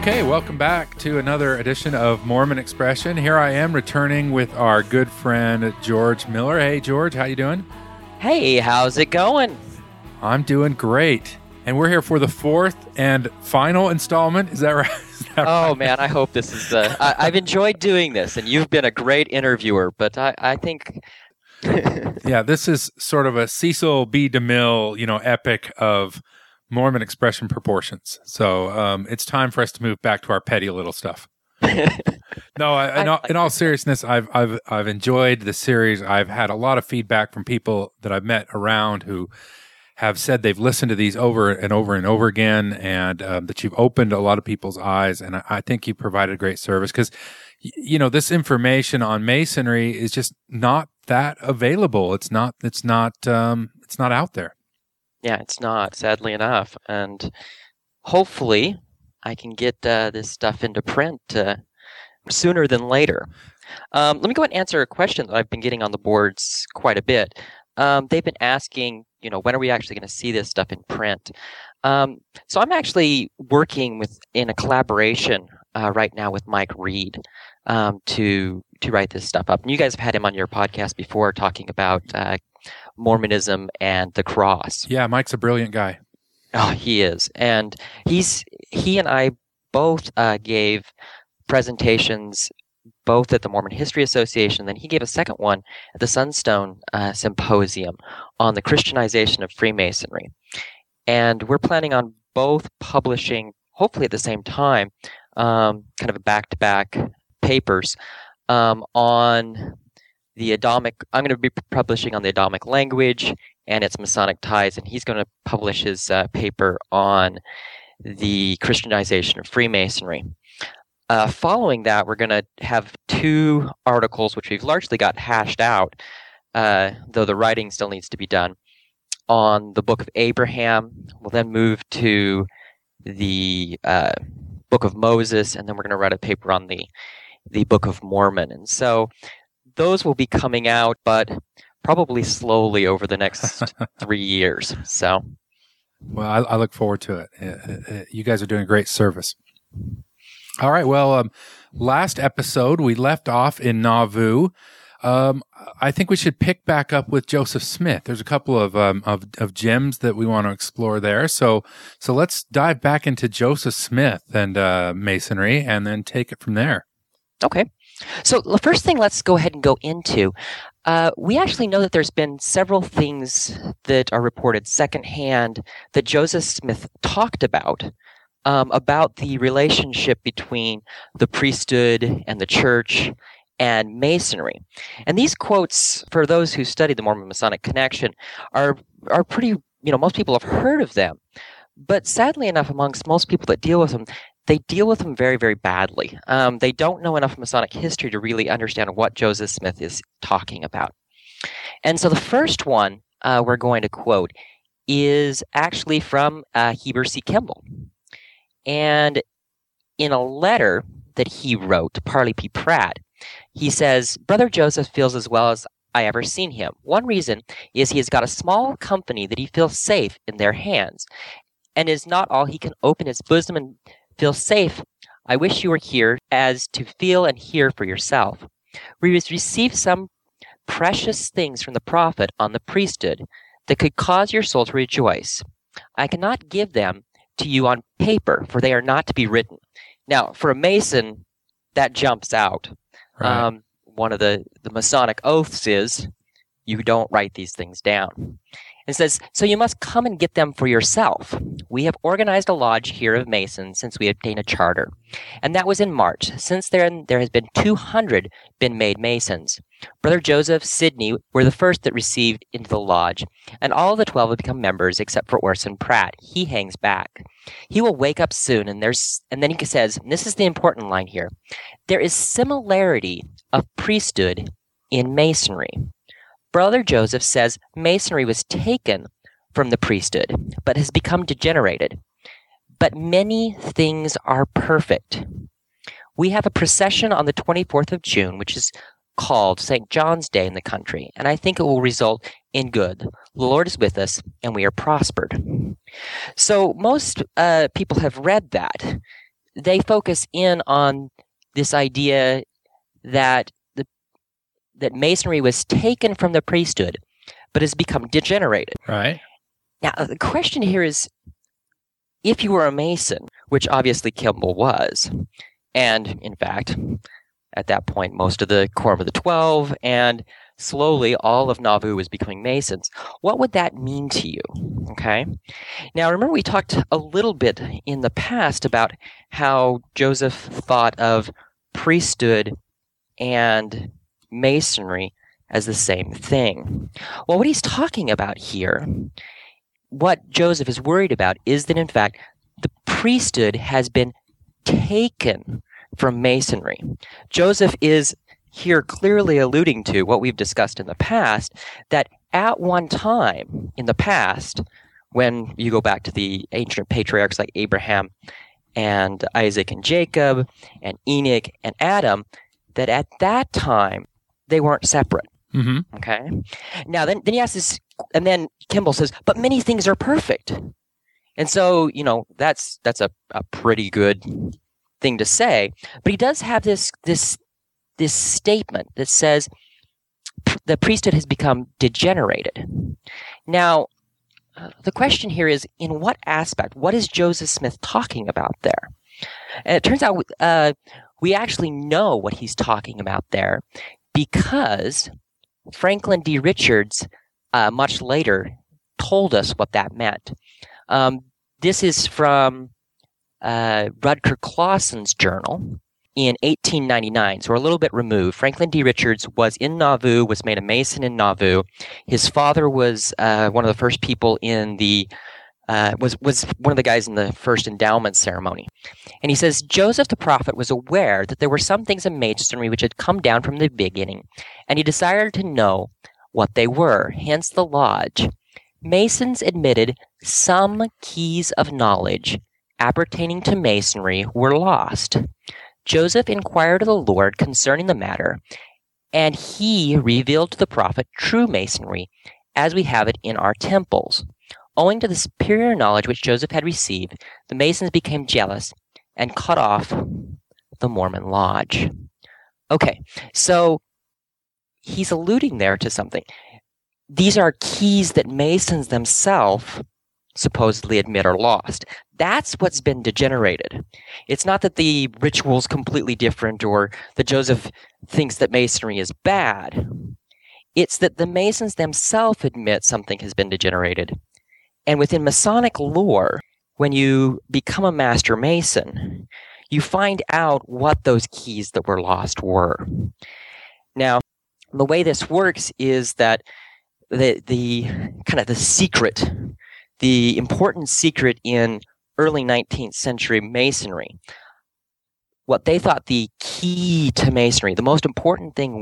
Okay, welcome back to another edition of Mormon Expression. Here I am returning with our good friend George Miller. Hey, George, how you doing? Hey, how's it going? I'm doing great. And we're here for the fourth and final installment. Is that right? Oh, man, I hope this is... I've enjoyed doing this, and you've been a great interviewer, but I think... Yeah, this is sort of a Cecil B. DeMille, epic of Mormon expression proportions. So it's time for us to move back to our petty little stuff. No, in all seriousness, I've enjoyed the series. I've had a lot of feedback from people that I've met around who have said they've listened to these over and over and over again, and that you've opened a lot of people's eyes. And I think you provided a great service because, this information on Masonry is just not that available. It's not out there. Yeah, it's not, sadly enough. And hopefully I can get this stuff into print sooner than later. Let me go ahead and answer a question that I've been getting on the boards quite a bit. They've been asking, when are we actually going to see this stuff in print? So I'm actually working in a collaboration right now with Mike Reed to write this stuff up. And you guys have had him on your podcast before talking about Mormonism and the cross. Yeah, Mike's a brilliant guy. Oh, he is. And he and I both gave presentations both at the Mormon History Association, then he gave a second one at the Sunstone Symposium on the Christianization of Freemasonry. And we're planning on both publishing, hopefully at the same time, kind of a back-to-back papers on the Adamic. I'm going to be publishing on the Adamic language and its Masonic ties, and he's going to publish his paper on the Christianization of Freemasonry. Following that, we're going to have two articles, which we've largely got hashed out, though the writing still needs to be done, on the Book of Abraham. We'll then move to the Book of Moses, and then we're going to write a paper on the Book of Mormon. And so those will be coming out, but probably slowly over the next 3 years. So, well, I look forward to it. You guys are doing a great service. All right. Well, last episode we left off in Nauvoo. I think we should pick back up with Joseph Smith. There's a couple of gems that we want to explore there. So let's dive back into Joseph Smith and Masonry, and then take it from there. Okay. So the first thing let's go ahead and go into, we actually know that there's been several things that are reported secondhand that Joseph Smith talked about the relationship between the priesthood and the church and Masonry. And these quotes, for those who study the Mormon Masonic connection, are pretty, most people have heard of them. But sadly enough, amongst most people that deal with them, they deal with them very, very badly. They don't know enough Masonic history to really understand what Joseph Smith is talking about. And so the first one we're going to quote is actually from Heber C. Kimball. And in a letter that he wrote to Parley P. Pratt, he says, "Brother Joseph feels as well as I ever seen him. One reason is he has got a small company that he feels safe in their hands, and is not all he can open his bosom and feel safe. I wish you were here as to feel and hear for yourself. We received some precious things from the prophet on the priesthood that could cause your soul to rejoice. I cannot give them to you on paper, for they are not to be written." Now, for a Mason, that jumps out. Right. One of the Masonic oaths is you don't write these things down. It says, "So you must come and get them for yourself. We have organized a lodge here of Masons since we obtained a charter. And that was in March. Since then, there has been 200 been made Masons. Brother Joseph, Sidney were the first that received into the lodge, and all the 12 have become members except for Orson Pratt. He hangs back. He will wake up soon, and then he says, and this is the important line here, there is similarity of priesthood in Masonry. Brother Joseph says Masonry was taken from the priesthood, but has become degenerated. But many things are perfect. We have a procession on the 24th of June, which is called St. John's Day in the country, and I think it will result in good. The Lord is with us, and we are prospered." So most people have read that. they focus in on this idea that that Masonry was taken from the priesthood, but has become degenerated. Right. Now, the question here is, if you were a Mason, which obviously Kimball was, and in fact, at that point, most of the Quorum of the 12, and slowly all of Nauvoo was becoming Masons, what would that mean to you? Okay. Now, remember we talked a little bit in the past about how Joseph thought of priesthood and Masonry as the same thing. Well, what he's talking about here, what Joseph is worried about, is that in fact the priesthood has been taken from Masonry. Joseph is here clearly alluding to what we've discussed in the past, that at one time in the past, when you go back to the ancient patriarchs like Abraham and Isaac and Jacob and Enoch and Adam, that at that time they weren't separate. Mm-hmm. Okay. Now then he asks this, and then Kimball says, "But many things are perfect," and so that's a pretty good thing to say. But he does have this statement that says the priesthood has become degenerated. Now, the question here is, in what aspect? What is Joseph Smith talking about there? And it turns out we actually know what he's talking about there, because Franklin D. Richards, much later, told us what that meant. This is from Rutger Clausen's journal in 1899, so we're a little bit removed. Franklin D. Richards was in Nauvoo, was made a Mason in Nauvoo. His father was one of the first people in the was one of the guys in the first endowment ceremony. And he says, Joseph the prophet was aware that there were some things in Masonry which had come down from the beginning, and he desired to know what they were, hence the lodge. Masons admitted some keys of knowledge appertaining to Masonry were lost. Joseph inquired of the Lord concerning the matter, and he revealed to the prophet true Masonry, as we have it in our temples. Owing to the superior knowledge which Joseph had received, the Masons became jealous and cut off the Mormon lodge. Okay, so he's alluding there to something. These are keys that Masons themselves supposedly admit are lost. That's what's been degenerated. It's not that the ritual's completely different or that Joseph thinks that Masonry is bad. It's that the Masons themselves admit something has been degenerated. And within Masonic lore, when you become a Master Mason, you find out what those keys that were lost were. Now, the way this works is that the kind of the secret, the important secret in early 19th century Masonry, what they thought the key to Masonry, the most important thing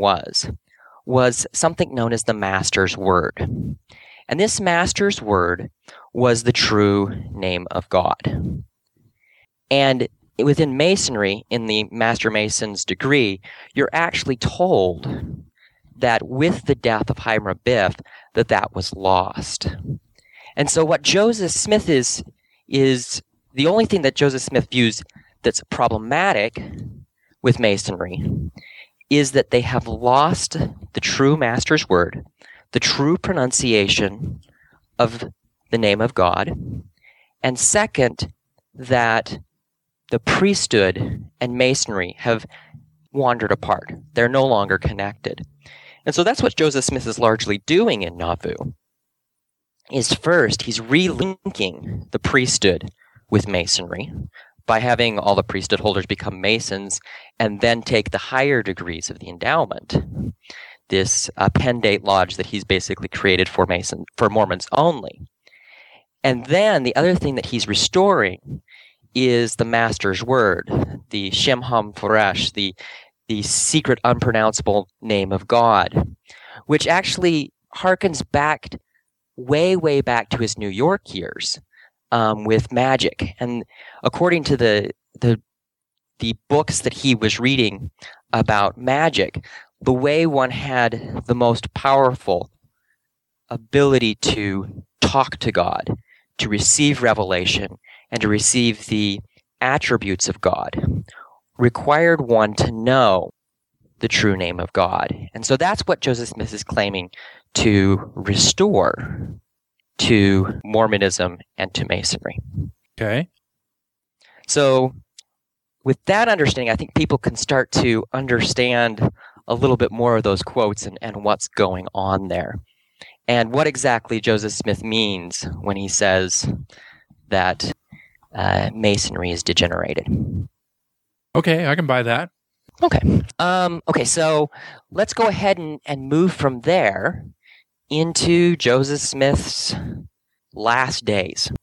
was something known as the Master's Word. And this Master's Word was the true name of God. And within Masonry, in the Master Mason's degree, you're actually told that with the death of Hiram Abiff, that was lost. And so what Joseph Smith is the only thing that Joseph Smith views that's problematic with Masonry is that they have lost the true Master's Word, the true pronunciation of the name of God, and second, that the priesthood and Masonry have wandered apart. They're no longer connected. And so that's what Joseph Smith is largely doing in Nauvoo, is first, he's relinking the priesthood with Masonry by having all the priesthood holders become Masons and then take the higher degrees of the endowment, this Pendate Lodge that he's basically created for Mormons only. And then the other thing that he's restoring is the Master's Word, the Shem HaMephorash, the secret unpronounceable name of God, which actually harkens back way back to his New York years with magic. And according to the books that he was reading about magic, the way one had the most powerful ability to talk to God, to receive revelation, and to receive the attributes of God required one to know the true name of God. And so that's what Joseph Smith is claiming to restore to Mormonism and to Masonry. Okay. So with that understanding, I think people can start to understand a little bit more of those quotes and what's going on there. And what exactly Joseph Smith means when he says that Masonry is degenerated. Okay, I can buy that. Okay. Okay, so let's go ahead and move from there into Joseph Smith's last days.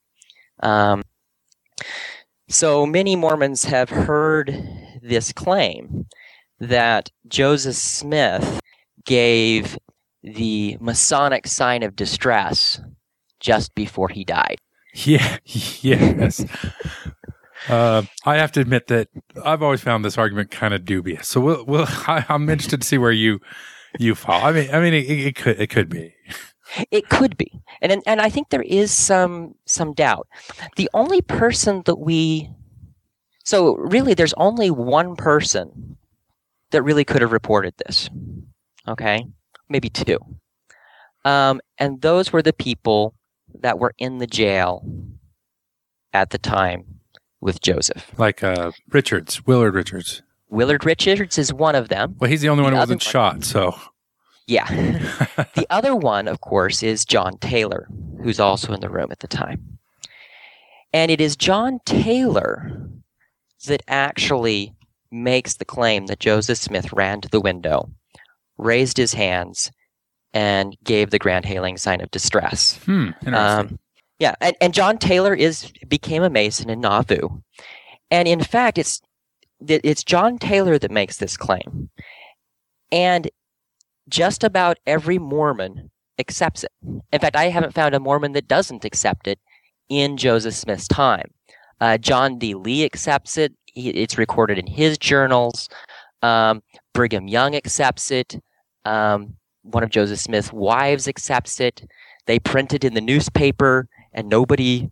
So many Mormons have heard this claim that Joseph Smith gave the Masonic sign of distress just before he died. Yeah, yes. I have to admit that I've always found this argument kind of dubious. So I'm interested to see where you fall. I mean, it could be. It could be, and I think there is some doubt. The only person so really, there's only one person that really could have reported this. Okay, maybe two, and those were the people that were in the jail at the time with Joseph. Like Richards, Willard Richards. Willard Richards is one of them. Well, he's the only one who wasn't shot, so. Yeah. The other one, of course, is John Taylor, who's also in the room at the time. And it is John Taylor that actually makes the claim that Joseph Smith ran to the window, raised his hands, and gave the Grand Hailing sign of distress. Interesting. Yeah, and John Taylor became a Mason in Nauvoo. And in fact, it's John Taylor that makes this claim. And just about every Mormon accepts it. In fact, I haven't found a Mormon that doesn't accept it in Joseph Smith's time. John D. Lee accepts it. It's recorded in his journals. Brigham Young accepts it. One of Joseph Smith's wives accepts it. They print it in the newspaper, and nobody,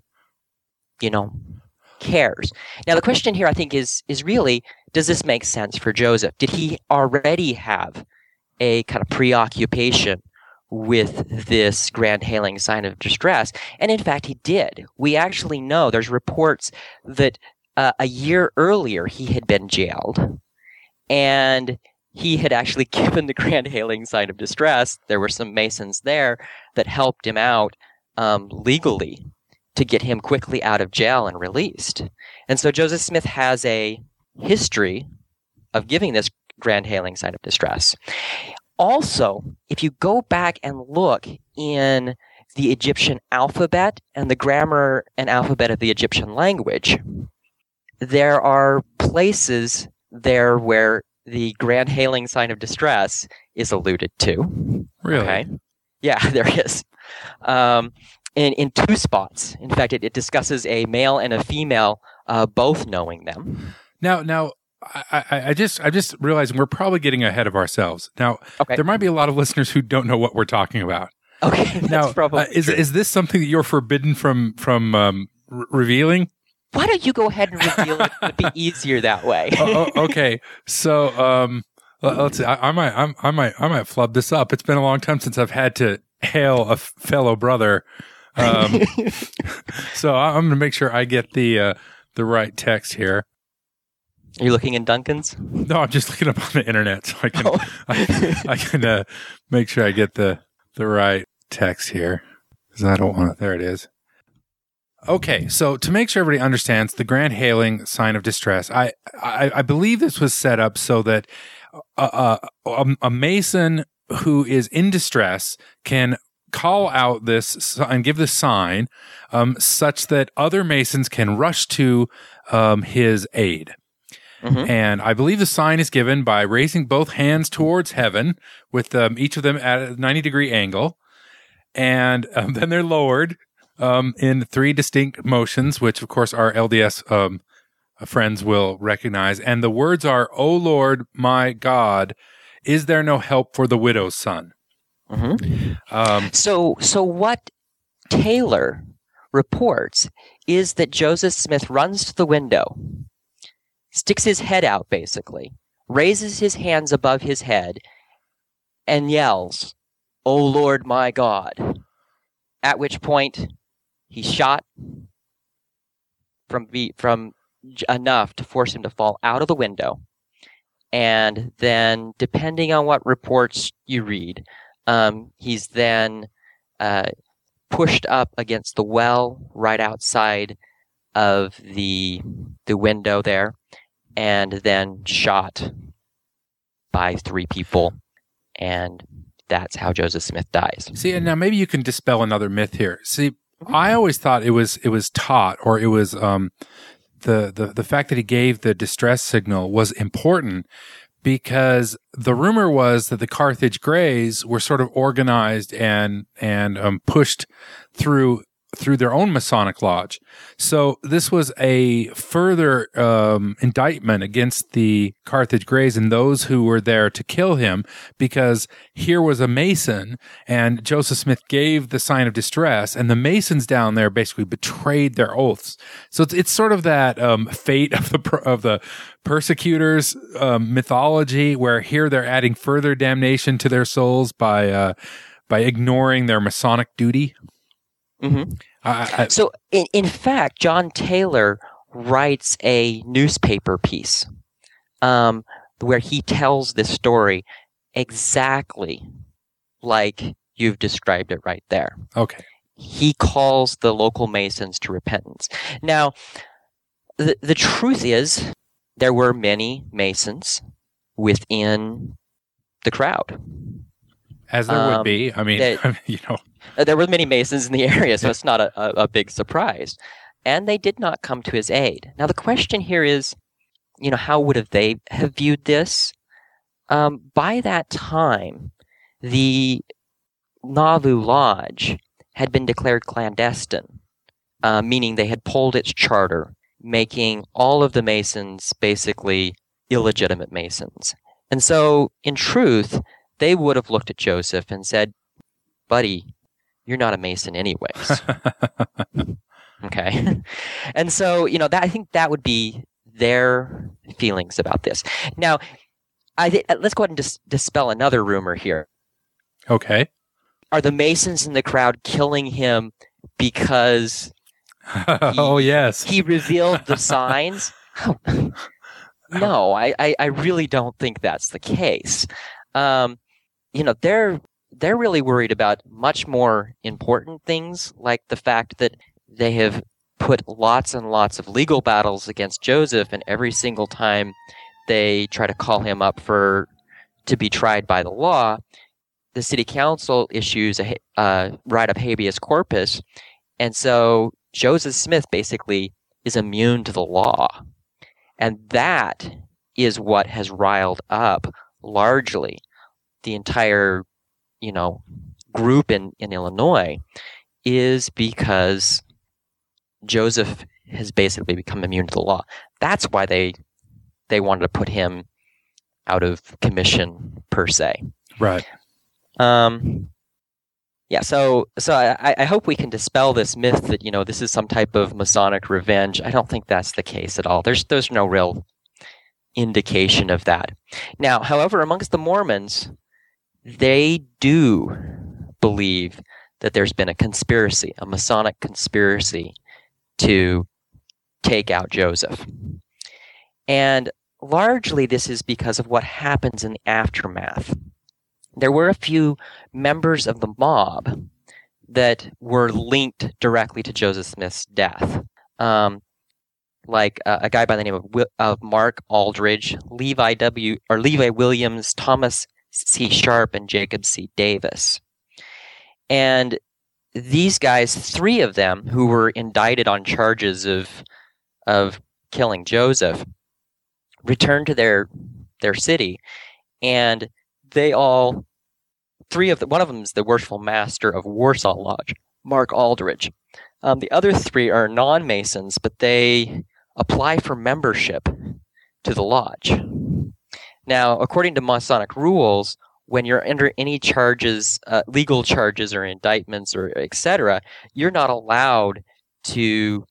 cares. Now, the question here, I think, is really, does this make sense for Joseph? Did he already have a kind of preoccupation with this Grand Hailing sign of distress? And in fact, he did. We actually know, there's reports that a year earlier he had been jailed, and he had actually given the Grand Hailing sign of distress. There were some Masons there that helped him out legally to get him quickly out of jail and released. And so Joseph Smith has a history of giving this Grand Hailing sign of distress. Also, if you go back and look in the Egyptian alphabet and the grammar and alphabet of the Egyptian language, there are places there where the Grand Hailing sign of distress is alluded to. Really? Okay. Yeah, there is. In two spots. In fact, it discusses a male and a female both knowing them. Now, I just realized we're probably getting ahead of ourselves. Now, There might be a lot of listeners who don't know what we're talking about. Okay, now, is this something that you're forbidden from revealing? Why don't you go ahead and reveal it? It'd be easier that way. Okay, so let's see. I might flub this up. It's been a long time since I've had to hail a fellow brother. So I'm going to make sure I get the right text here. Are you looking in Duncan's? No, I'm just looking up on the internet so I can I can make sure I get the right text here, because I don't want it. There it is. Okay, so to make sure everybody understands the Grand Hailing sign of distress, I believe this was set up so that a Mason who is in distress can call out this and give the sign such that other Masons can rush to his aid. Mm-hmm. And I believe the sign is given by raising both hands towards heaven with each of them at a 90-degree angle. And then they're lowered in three distinct motions, which, of course, our LDS friends will recognize. And the words are, "O Lord, my God, is there no help for the widow's son?" Mm-hmm. So what Taylor reports is that Joseph Smith runs to the window, sticks his head out basically, raises his hands above his head, and yells, "O Lord my God," at which point he's shot from enough to force him to fall out of the window. And then, depending on what reports you read, he's then pushed up against the well right outside of the window there, and then shot by 3 people. And that's how Joseph Smith dies. See, and now maybe you can dispel another myth here. See, I always thought it was taught, or it was the fact that he gave the distress signal was important, because the rumor was that the Carthage Greys were sort of organized and pushed through their own Masonic lodge. So this was a further indictment against the Carthage Greys and those who were there to kill him, because here was a Mason and Joseph Smith gave the sign of distress, and the Masons down there basically betrayed their oaths. So it's sort of that fate of the persecutors mythology, where here they're adding further damnation to their souls by ignoring their Masonic duty. Mm-hmm. So, in fact, John Taylor writes a newspaper piece where he tells this story exactly like you've described it right there. Okay. He calls the local Masons to repentance. Now, the truth is, there were many Masons within the crowd. As there would be. I mean, there were many Masons in the area, so it's not a big surprise. And they did not come to his aid. Now, the question here is, how would they have viewed this? By that time, the Nauvoo Lodge had been declared clandestine, meaning they had pulled its charter, making all of the Masons basically illegitimate Masons. And so, in truth, they would have looked at Joseph and said, "Buddy, you're not a Mason anyways." Okay. And so, I think that would be their feelings about this. Now, let's go ahead and dispel another rumor here. Okay. Are the Masons in the crowd killing him because yes, he revealed the signs? No, I really don't think that's the case. They're really worried about much more important things, like the fact that they have put lots and lots of legal battles against Joseph, and every single time they try to call him up to be tried by the law, the city council issues a right of habeas corpus, and so Joseph Smith basically is immune to the law. And that is what has riled up largely the entire group in Illinois, is because Joseph has basically become immune to the law. That's why they wanted to put him out of commission, per se. Right. Yeah. So I hope we can dispel this myth that this is some type of Masonic revenge. I don't think that's the case at all. There's no real indication of that. Now, however, amongst the Mormons, they do believe that there's been a Masonic conspiracy to take out Joseph. And largely this is because of what happens in the aftermath. There were a few members of the mob that were linked directly to Joseph Smith's death. Like a guy by the name of Mark Aldridge, Levi Williams, Thomas C. Sharp, and Jacob C. Davis. And these guys, 3 of them who were indicted on charges of killing Joseph, returned to their city, and they all, 3 of them, one of them is the worshipful master of Warsaw Lodge, Mark Aldridge. The other 3 are non-Masons, but they apply for membership to the lodge. Now, according to Masonic rules, when you're under any charges, legal charges or indictments or etc., you're not allowed to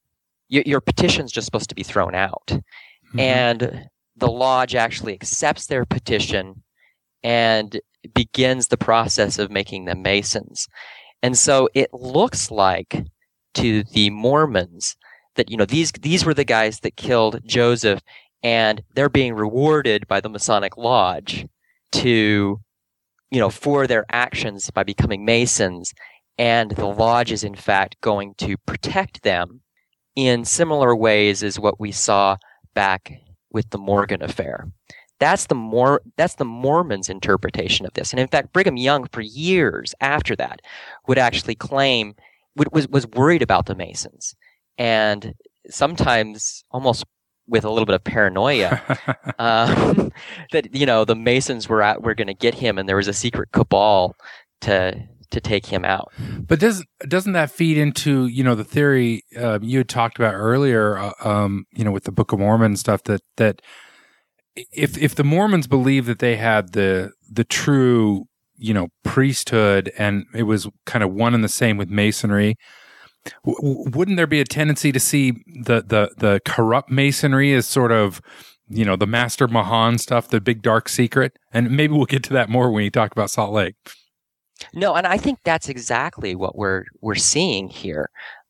your petition's just supposed to be thrown out. Mm-hmm. And the lodge actually accepts their petition and begins the process of making them Masons. And so it looks like to the Mormons that, these were the guys that killed Joseph, and they're being rewarded by the Masonic Lodge to, for their actions by becoming Masons. And the lodge is in fact going to protect them in similar ways as what we saw back with the Morgan affair. That's the Mormons' interpretation of this. And in fact, Brigham Young, for years after that, would actually claim, was worried about the Masons. And sometimes almost with a little bit of paranoia, that, the Masons were going to get him, and there was a secret cabal to take him out. But doesn't that feed into, the theory you had talked about earlier, with the Book of Mormon stuff, that if the Mormons believe that they had the true, priesthood, and it was kind of one and the same with Masonry, wouldn't there be a tendency to see the corrupt Masonry as sort of, the Master Mahan stuff, the big dark secret? And maybe we'll get to that more when you talk about Salt Lake. No, and I think that's exactly what we're seeing here.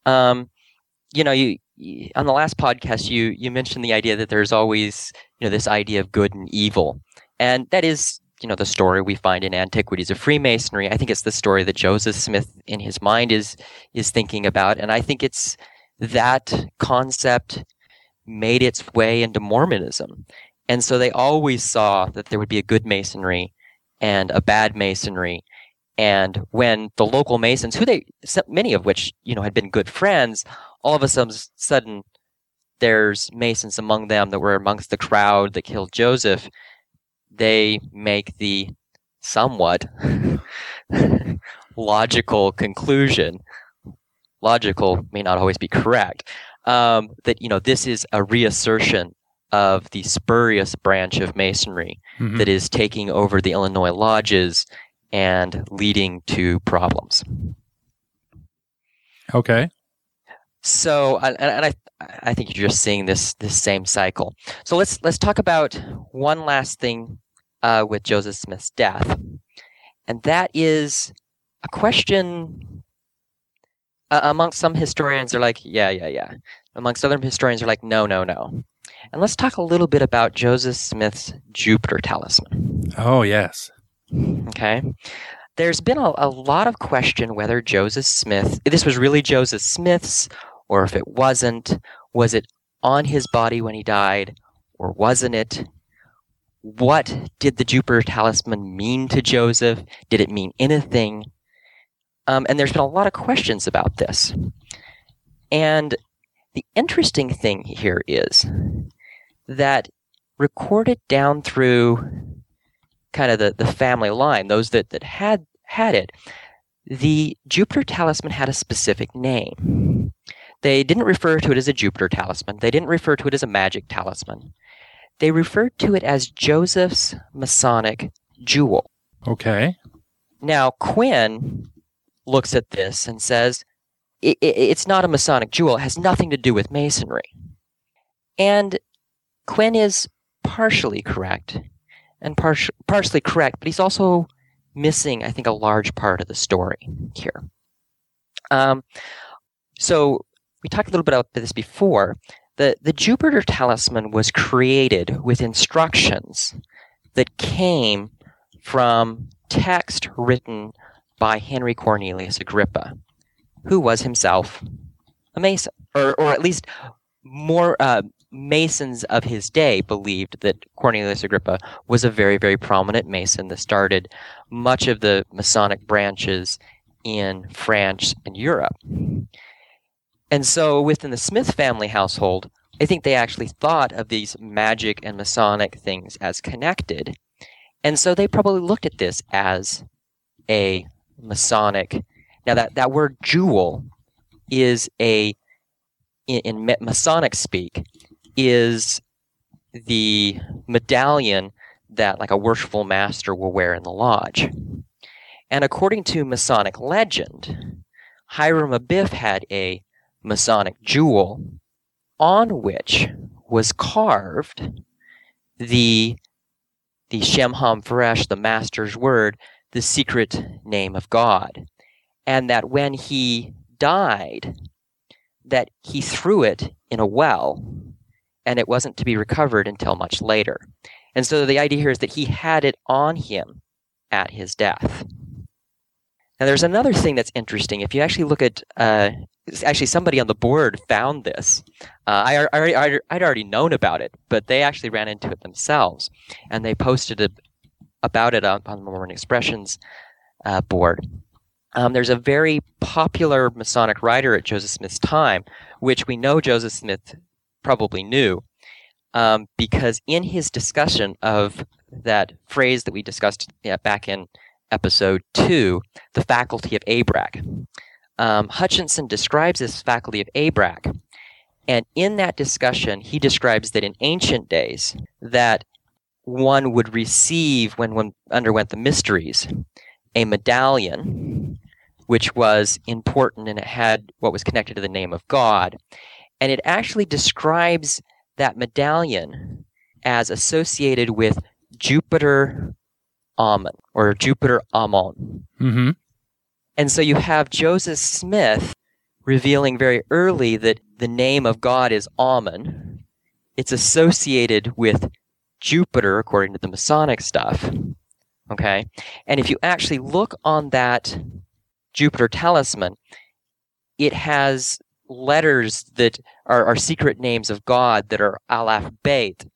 You on the last podcast, you mentioned the idea that there's always, this idea of good and evil. And that is, the story we find in Antiquities of Freemasonry. I think it's the story that Joseph Smith in his mind is thinking about. And I think it's that concept made its way into Mormonism. And so they always saw that there would be a good Masonry and a bad Masonry. And when the local Masons, many of which, had been good friends, all of a sudden there's Masons among them that were amongst the crowd that killed Joseph, they make the somewhat logical conclusion. Logical may not always be correct. That, this is a reassertion of the spurious branch of Masonry that is taking over the Illinois lodges and leading to problems. Okay. So, and I think you're just seeing this same cycle. So let's talk about one last thing with Joseph Smith's death, and that is a question. Amongst some historians, they're like, yeah. Amongst other historians, they're like, no. And let's talk a little bit about Joseph Smith's Jupiter talisman. Oh, yes. Okay. There's been a lot of question whether Joseph Smith, this was really Joseph Smith's, or if it wasn't. Was it on his body when he died, or wasn't it? What did the Jupiter talisman mean to Joseph? Did it mean anything? And there's been a lot of questions about this. And the interesting thing here is that recorded down through kind of the family line, those that had it, the Jupiter talisman had a specific name. They didn't refer to it as a Jupiter talisman. They didn't refer to it as a magic talisman. They referred to it as Joseph's Masonic Jewel. Okay. Now, Quinn looks at this and says, it's not a Masonic jewel. It has nothing to do with Masonry. And Quinn is partially correct, and partially correct, but he's also missing, I think, a large part of the story here. So we talked a little bit about this before. The Jupiter talisman was created with instructions that came from text written by Henry Cornelius Agrippa, who was himself a Mason, or at least more Masons of his day believed that Cornelius Agrippa was a very, very prominent Mason that started much of the Masonic branches in France and Europe. And so within the Smith family household, I think they actually thought of these magic and Masonic things as connected. And so they probably looked at this as a Masonic. Now that word jewel is in Masonic speak, is the medallion that like a worshipful master will wear in the lodge. And according to Masonic legend, Hiram Abiff had a Masonic jewel on which was carved the Shem HaMephoresh, the Master's Word, the secret name of God. And that when he died, that he threw it in a well, and it wasn't to be recovered until much later. And so the idea here is that he had it on him at his death. Now, there's another thing that's interesting. If you actually look at, actually somebody on the board found this. I'd already known about it, but they actually ran into it themselves, and they posted about it on the Mormon Expressions board. There's a very popular Masonic writer at Joseph Smith's time, which we know Joseph Smith probably knew, because in his discussion of that phrase that we discussed back in episode 2, the faculty of Abrach, Hutchinson describes this faculty of Abrach, and in that discussion, he describes that in ancient days, that one would receive, when one underwent the mysteries, a medallion, which was important, and it had what was connected to the name of God. And it actually describes that medallion as associated with Jupiter Ammon, or Jupiter Ammon. Mm-hmm. And so you have Joseph Smith revealing very early that the name of God is Ammon. It's associated with Jupiter, according to the Masonic stuff. Okay? And if you actually look on that Jupiter talisman, it has letters that are secret names of God that are Aleph Bet,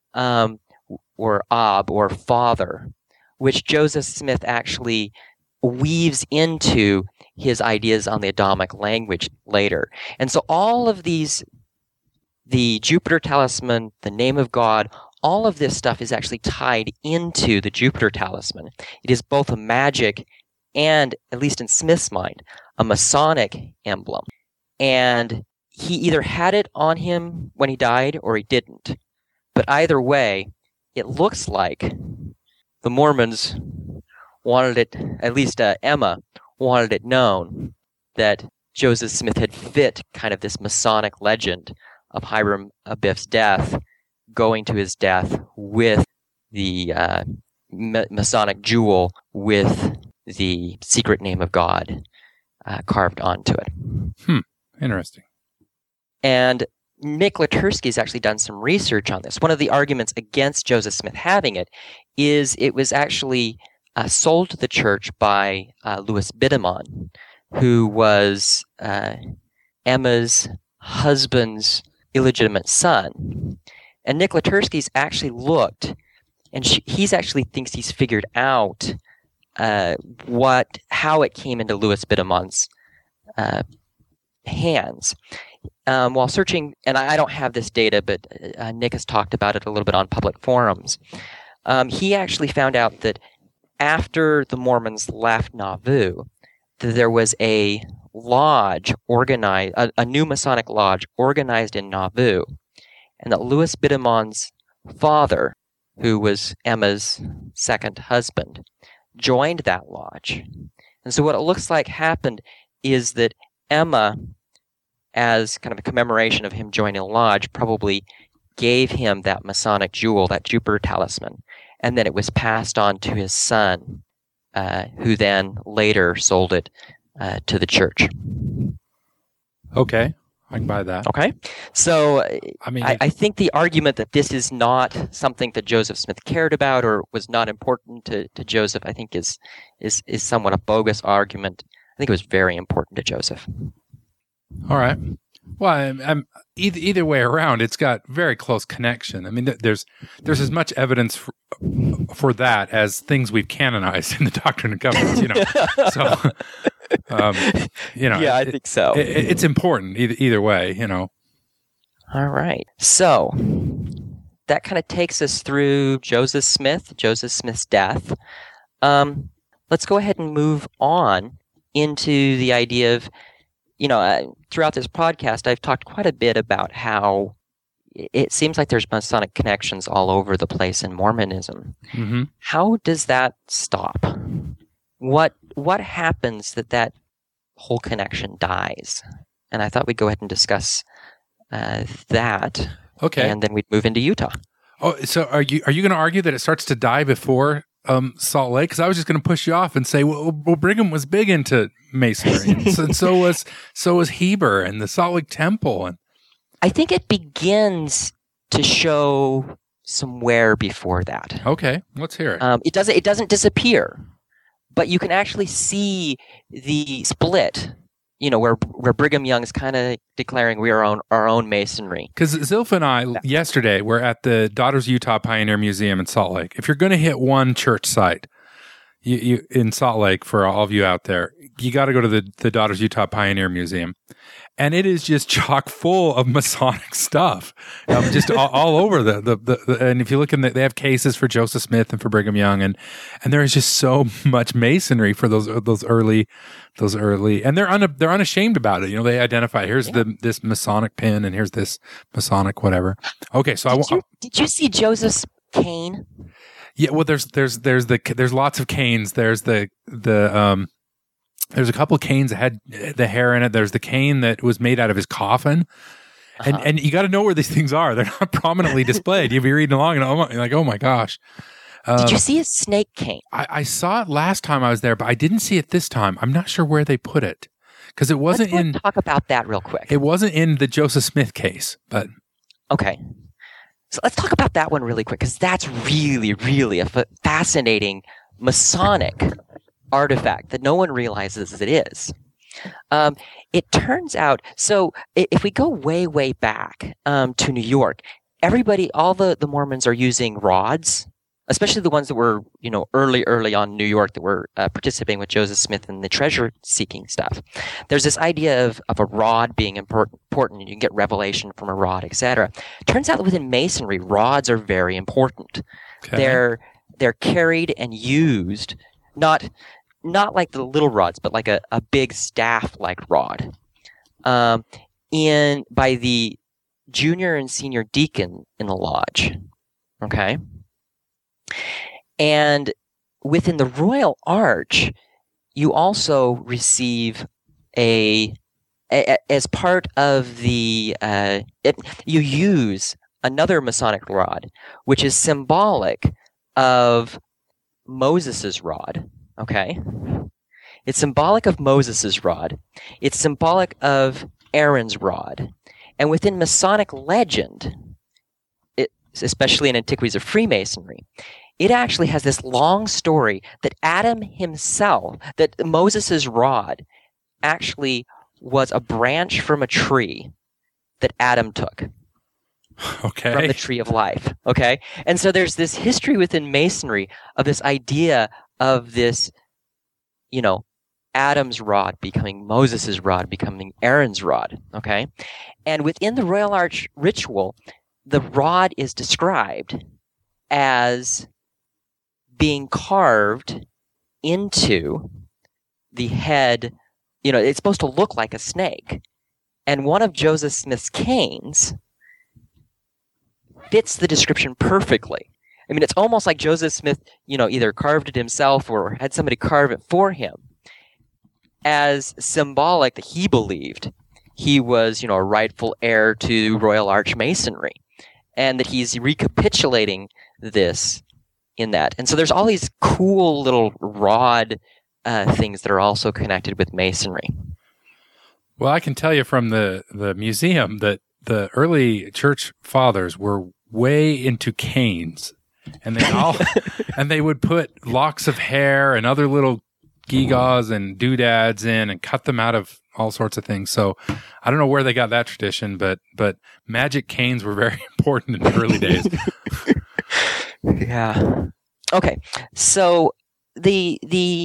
or Ab, or Father, which Joseph Smith actually weaves into his ideas on the Adamic language later. And so all of these, the Jupiter talisman, the name of God, all of this stuff is actually tied into the Jupiter talisman. It is both a magic and, at least in Smith's mind, a Masonic emblem. And he either had it on him when he died or he didn't. But either way, it looks like the Mormons wanted it, at least Emma wanted it known, that Joseph Smith had fit kind of this Masonic legend of Hiram Abiff's death, going to his death with the Masonic jewel with the secret name of God carved onto it. Interesting. And Nick Latursky has actually done some research on this. One of the arguments against Joseph Smith having it is it was actually sold to the church by Louis Biddemon, who was Emma's husband's illegitimate son. And Nick Latursky's actually looked, and he's actually thinks he's figured out how it came into Louis Biddemon's hands. While searching, and I don't have this data, but Nick has talked about it a little bit on public forums. He actually found out that after the Mormons left Nauvoo, there was a lodge organized, a new Masonic lodge organized in Nauvoo, and that Louis Biddemon's father, who was Emma's second husband, joined that lodge. And so what it looks like happened is that Emma, as kind of a commemoration of him joining the lodge, probably gave him that Masonic jewel, that Jupiter talisman, and then it was passed on to his son, who then later sold it to the church. Okay, I can buy that. Okay, so I mean, I think the argument that this is not something that Joseph Smith cared about or was not important to Joseph, I think is somewhat a bogus argument. I think it was very important to Joseph. All right. Well, I'm either way around, it's got very close connection. I mean, there's as much evidence for that as things we've canonized in the Doctrine and Covenants. So yeah, I think so. It's important either way. All right. So that kind of takes us through Joseph Smith's death. Let's go ahead and move on into the idea of, throughout this podcast, I've talked quite a bit about how it seems like there's Masonic connections all over the place in Mormonism. Mm-hmm. How does that stop? What happens that whole connection dies? And I thought we'd go ahead and discuss that. Okay. And then we'd move into Utah. Oh, so are you going to argue that it starts to die before Salt Lake? Because I was just going to push you off and say, well, Brigham was big into masonry, and so was Heber and the Salt Lake Temple. And I think it begins to show some wear before that. Okay, let's hear it. It doesn't disappear, but you can actually see the split. Where Brigham Young is kind of declaring we are our own masonry. Because Zilph and I yesterday were at the Daughters of Utah Pioneer Museum in Salt Lake. If you're going to hit one church site you in Salt Lake, for all of you out there, you got to go to the Daughters of Utah Pioneer Museum. And it is just chock full of Masonic stuff, just all over the. And if you look they have cases for Joseph Smith and for Brigham Young, and there is just so much masonry for those early, and they're unashamed about it. They identify here's this Masonic pin, and here's this Masonic whatever. Okay, so did you see Joseph's cane? Yeah, well, there's lots of canes. There's a couple of canes that had the hair in it. There's the cane that was made out of his coffin. And you got to know where these things are. They're not prominently displayed. You'll be reading along and you're like, oh my gosh. Did you see a snake cane? I saw it last time I was there, but I didn't see it this time. I'm not sure where they put it because it wasn't Let's talk about that real quick. It wasn't in the Joseph Smith case, but. Okay. So let's talk about that one really quick because that's really, really a fascinating Masonic artifact that no one realizes it is. It turns out, so if we go way, way back to New York, all the Mormons are using rods, especially the ones that were, early on in New York that were participating with Joseph Smith in the treasure-seeking stuff. There's this idea of a rod being important, and you can get revelation from a rod, etc. Turns out that within Masonry, rods are very important. Okay. They're carried and used, not like the little rods, but like a big staff-like rod, by the junior and senior deacon in the lodge. Okay. And within the Royal Arch, you also receive as part of the, you use another Masonic rod, which is symbolic of Moses's rod. Okay? It's symbolic of Moses's rod. It's symbolic of Aaron's rod. And within Masonic legend, especially in Antiquities of Freemasonry, it actually has this long story that Adam himself, that Moses's rod actually was a branch from a tree that Adam took. Okay. From the tree of life. Okay? And so there's this history within Masonry of this idea of this, Adam's rod becoming Moses's rod, becoming Aaron's rod. Okay? And within the Royal Arch ritual, the rod is described as being carved into the head. It's supposed to look like a snake. And one of Joseph Smith's canes fits the description perfectly. I mean, it's almost like Joseph Smith, either carved it himself or had somebody carve it for him as symbolic that he believed he was, a rightful heir to Royal Arch Masonry, and that he's recapitulating this in that. And so there's all these cool little rod things that are also connected with Masonry. Well, I can tell you from the museum that the early church fathers were way into canes, and they would put locks of hair and other little gewgaws and doodads in and cut them out of all sorts of things. So I don't know where they got that tradition, but magic canes were very important in the early days. Yeah. Okay. So the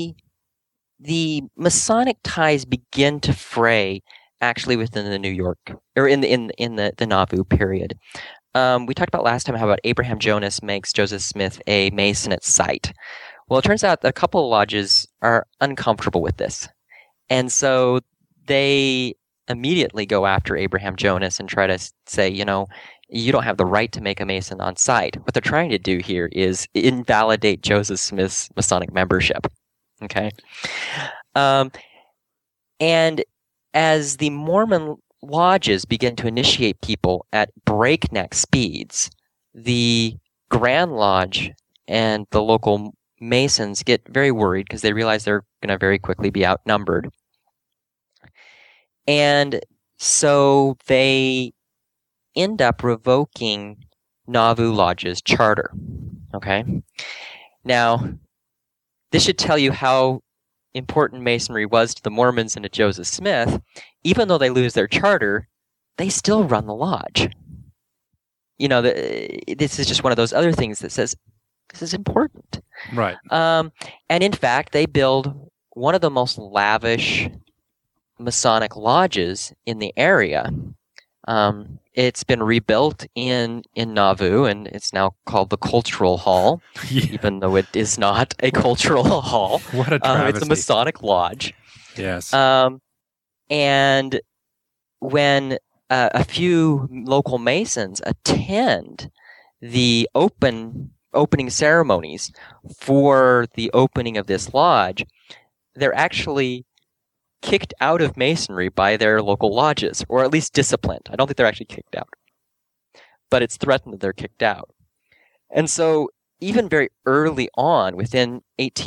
Masonic ties begin to fray actually within the New York, or in the Nauvoo period. We talked about last time how about Abraham Jonas makes Joseph Smith a Mason at sight. Well, it turns out that a couple of lodges are uncomfortable with this. And so they immediately go after Abraham Jonas and try to say, you don't have the right to make a Mason on site. What they're trying to do here is invalidate Joseph Smith's Masonic membership. Okay? And as the Mormon lodges begin to initiate people at breakneck speeds, the Grand Lodge and the local Masons get very worried because they realize they're going to very quickly be outnumbered. And so they end up revoking Nauvoo Lodge's charter. Okay? Now, this should tell you how important Masonry was to the Mormons and to Joseph Smith. Even though they lose their charter, they still run the lodge. This is just one of those other things that says this is important. Right. And in fact, they build one of the most lavish Masonic lodges in the area. It's been rebuilt in Nauvoo, and it's now called the Cultural Hall, even though it is not a cultural hall. What a travesty. It's a Masonic lodge. Yes. And when a few local Masons attend the opening ceremonies for the opening of this lodge, they're actually kicked out of Masonry by their local lodges, or at least disciplined. I don't think they're actually kicked out, but it's threatened that they're kicked out. And so even very early on, within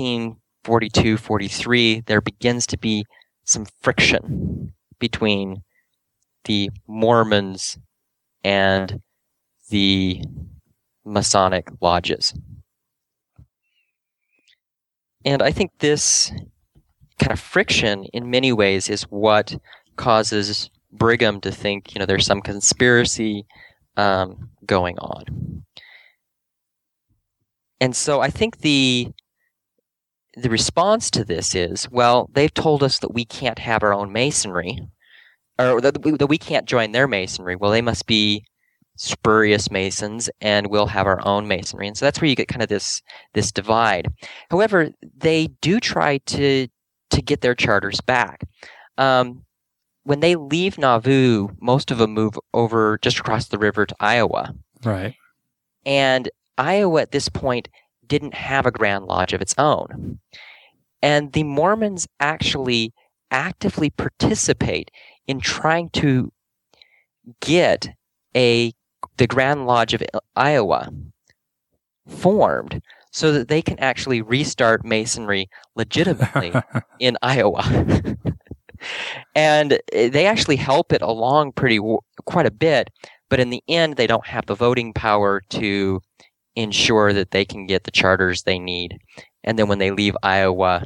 1842-43, there begins to be some friction between the Mormons and the Masonic lodges. And I think this kind of friction, in many ways, is what causes Brigham to think, there's some conspiracy going on. And so I think the response to this is, well, they've told us that we can't have our own Masonry, or that we can't join their Masonry. Well, they must be spurious Masons, and we'll have our own Masonry. And so that's where you get kind of this divide. However, they do try to get their charters back. When they leave Nauvoo, most of them move over just across the river to Iowa. Right. And Iowa at this point didn't have a Grand Lodge of its own. And the Mormons actually actively participate in trying to get the Grand Lodge of Iowa formed so that they can actually restart Masonry legitimately in Iowa. And they actually help it along quite a bit, but in the end, they don't have the voting power to ensure that they can get the charters they need. And then when they leave Iowa,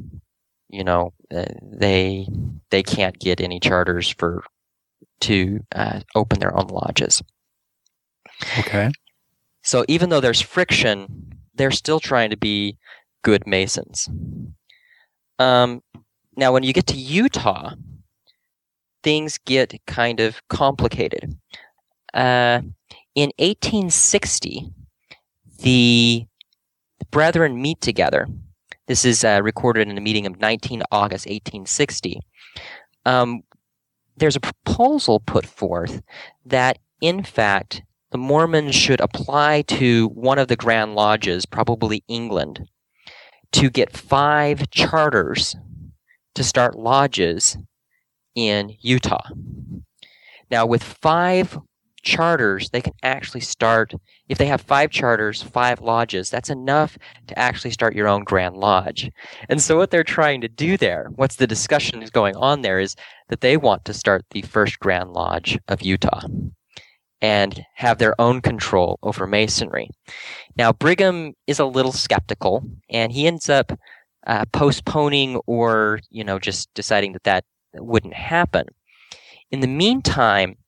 they can't get any charters to open their own lodges. Okay. So even though there's friction, they're still trying to be good Masons. Now, when you get to Utah, things get kind of complicated. In 1860, the brethren meet together. This is recorded in a meeting of 19 August 1860. There's a proposal put forth that, in fact, the Mormons should apply to one of the Grand Lodges, probably England, to get 5 charters to start lodges in Utah. Now, with 5 charters, they can actually start, if they have 5 charters, 5 lodges, that's enough to actually start your own Grand Lodge. And so what they're trying to do there, what's the discussion is going on there, is that they want to start the first Grand Lodge of Utah and have their own control over Masonry. Now, Brigham is a little skeptical, and he ends up postponing or, just deciding that wouldn't happen. In the meantime,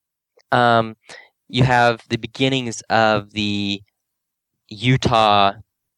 you have the beginnings of the Utah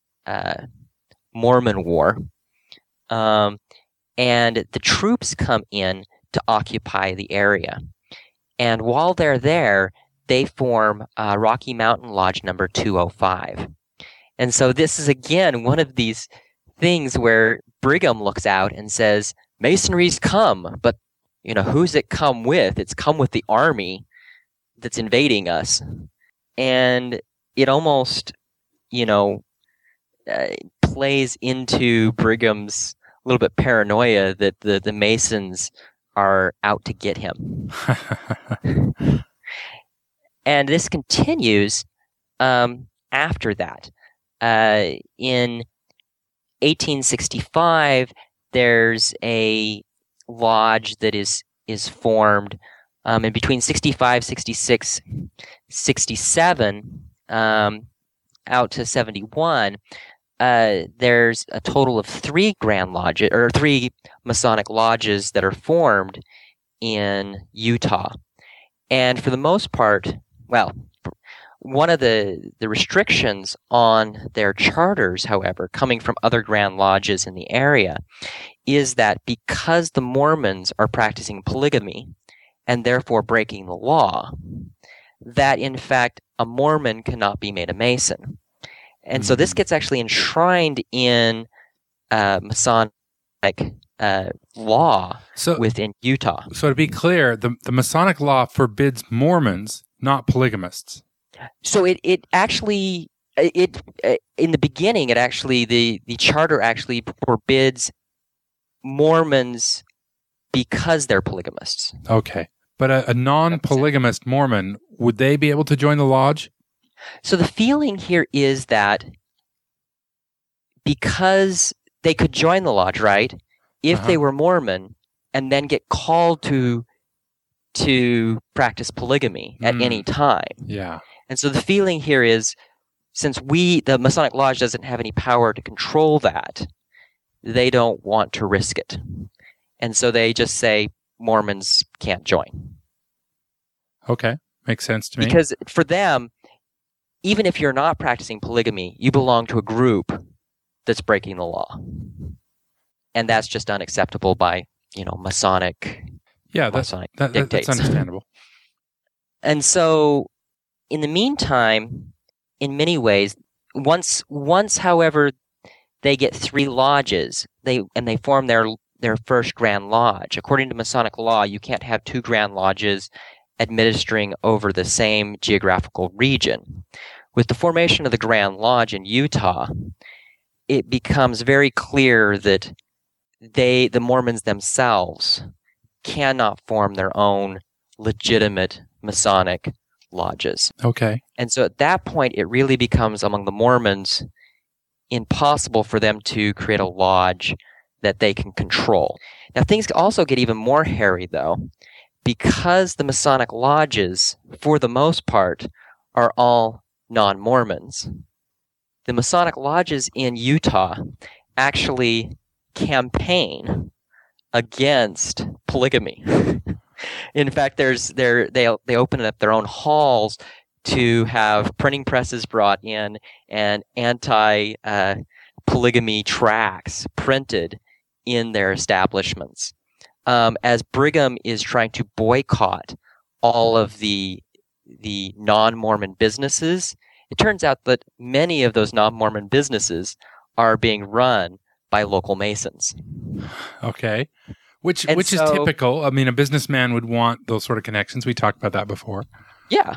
Mormon War, and the troops come in to occupy the area. And while they're there, they form Rocky Mountain Lodge number 205. And so this is, again, one of these things where Brigham looks out and says, Masonry's come, but, who's it come with? It's come with the army that's invading us. And it almost, plays into Brigham's little bit paranoia that the Masons are out to get him. And this continues after that. In 1865, there's a lodge that is formed, and between 65, 66, 67, out to 71, there's a total of three Masonic lodges that are formed in Utah. And for the most part, well, one of the restrictions on their charters, however, coming from other Grand Lodges in the area, is that because the Mormons are practicing polygamy and therefore breaking the law, that in fact a Mormon cannot be made a Mason. And so this gets actually enshrined in Masonic law within Utah. So to be clear, the Masonic law forbids Mormons, not polygamists. So it actually in the beginning the charter actually forbids Mormons because they're polygamists. Okay. But a non-polygamist Mormon, would they be able to join the lodge? So the feeling here is that because they could join the lodge, right, if they were Mormon and then get called to practice polygamy at any time. Yeah. And so the feeling here is, since the Masonic Lodge doesn't have any power to control that, they don't want to risk it. And so they just say Mormons can't join. Okay. Makes sense to me. Because for them, even if you're not practicing polygamy, you belong to a group that's breaking the law. And that's just unacceptable by, Masonic that's understandable. And so, in the meantime, in many ways, once however, they get three lodges, they form their first Grand Lodge. According to Masonic law, you can't have two Grand Lodges administering over the same geographical region. With the formation of the Grand Lodge in Utah, it becomes very clear that the Mormons themselves cannot form their own legitimate Masonic lodges. Okay. And so at that point, it really becomes, among the Mormons, impossible for them to create a lodge that they can control. Now, things also get even more hairy, though, because the Masonic lodges, for the most part, are all non-Mormons. The Masonic lodges in Utah actually campaign against polygamy. In fact, they open up their own halls to have printing presses brought in and anti-polygamy tracts printed in their establishments. As Brigham is trying to boycott all of the non-Mormon businesses, it turns out that many of those non-Mormon businesses are being run by local Masons. Okay. Which is typical. I mean, a businessman would want those sort of connections. We talked about that before. Yeah.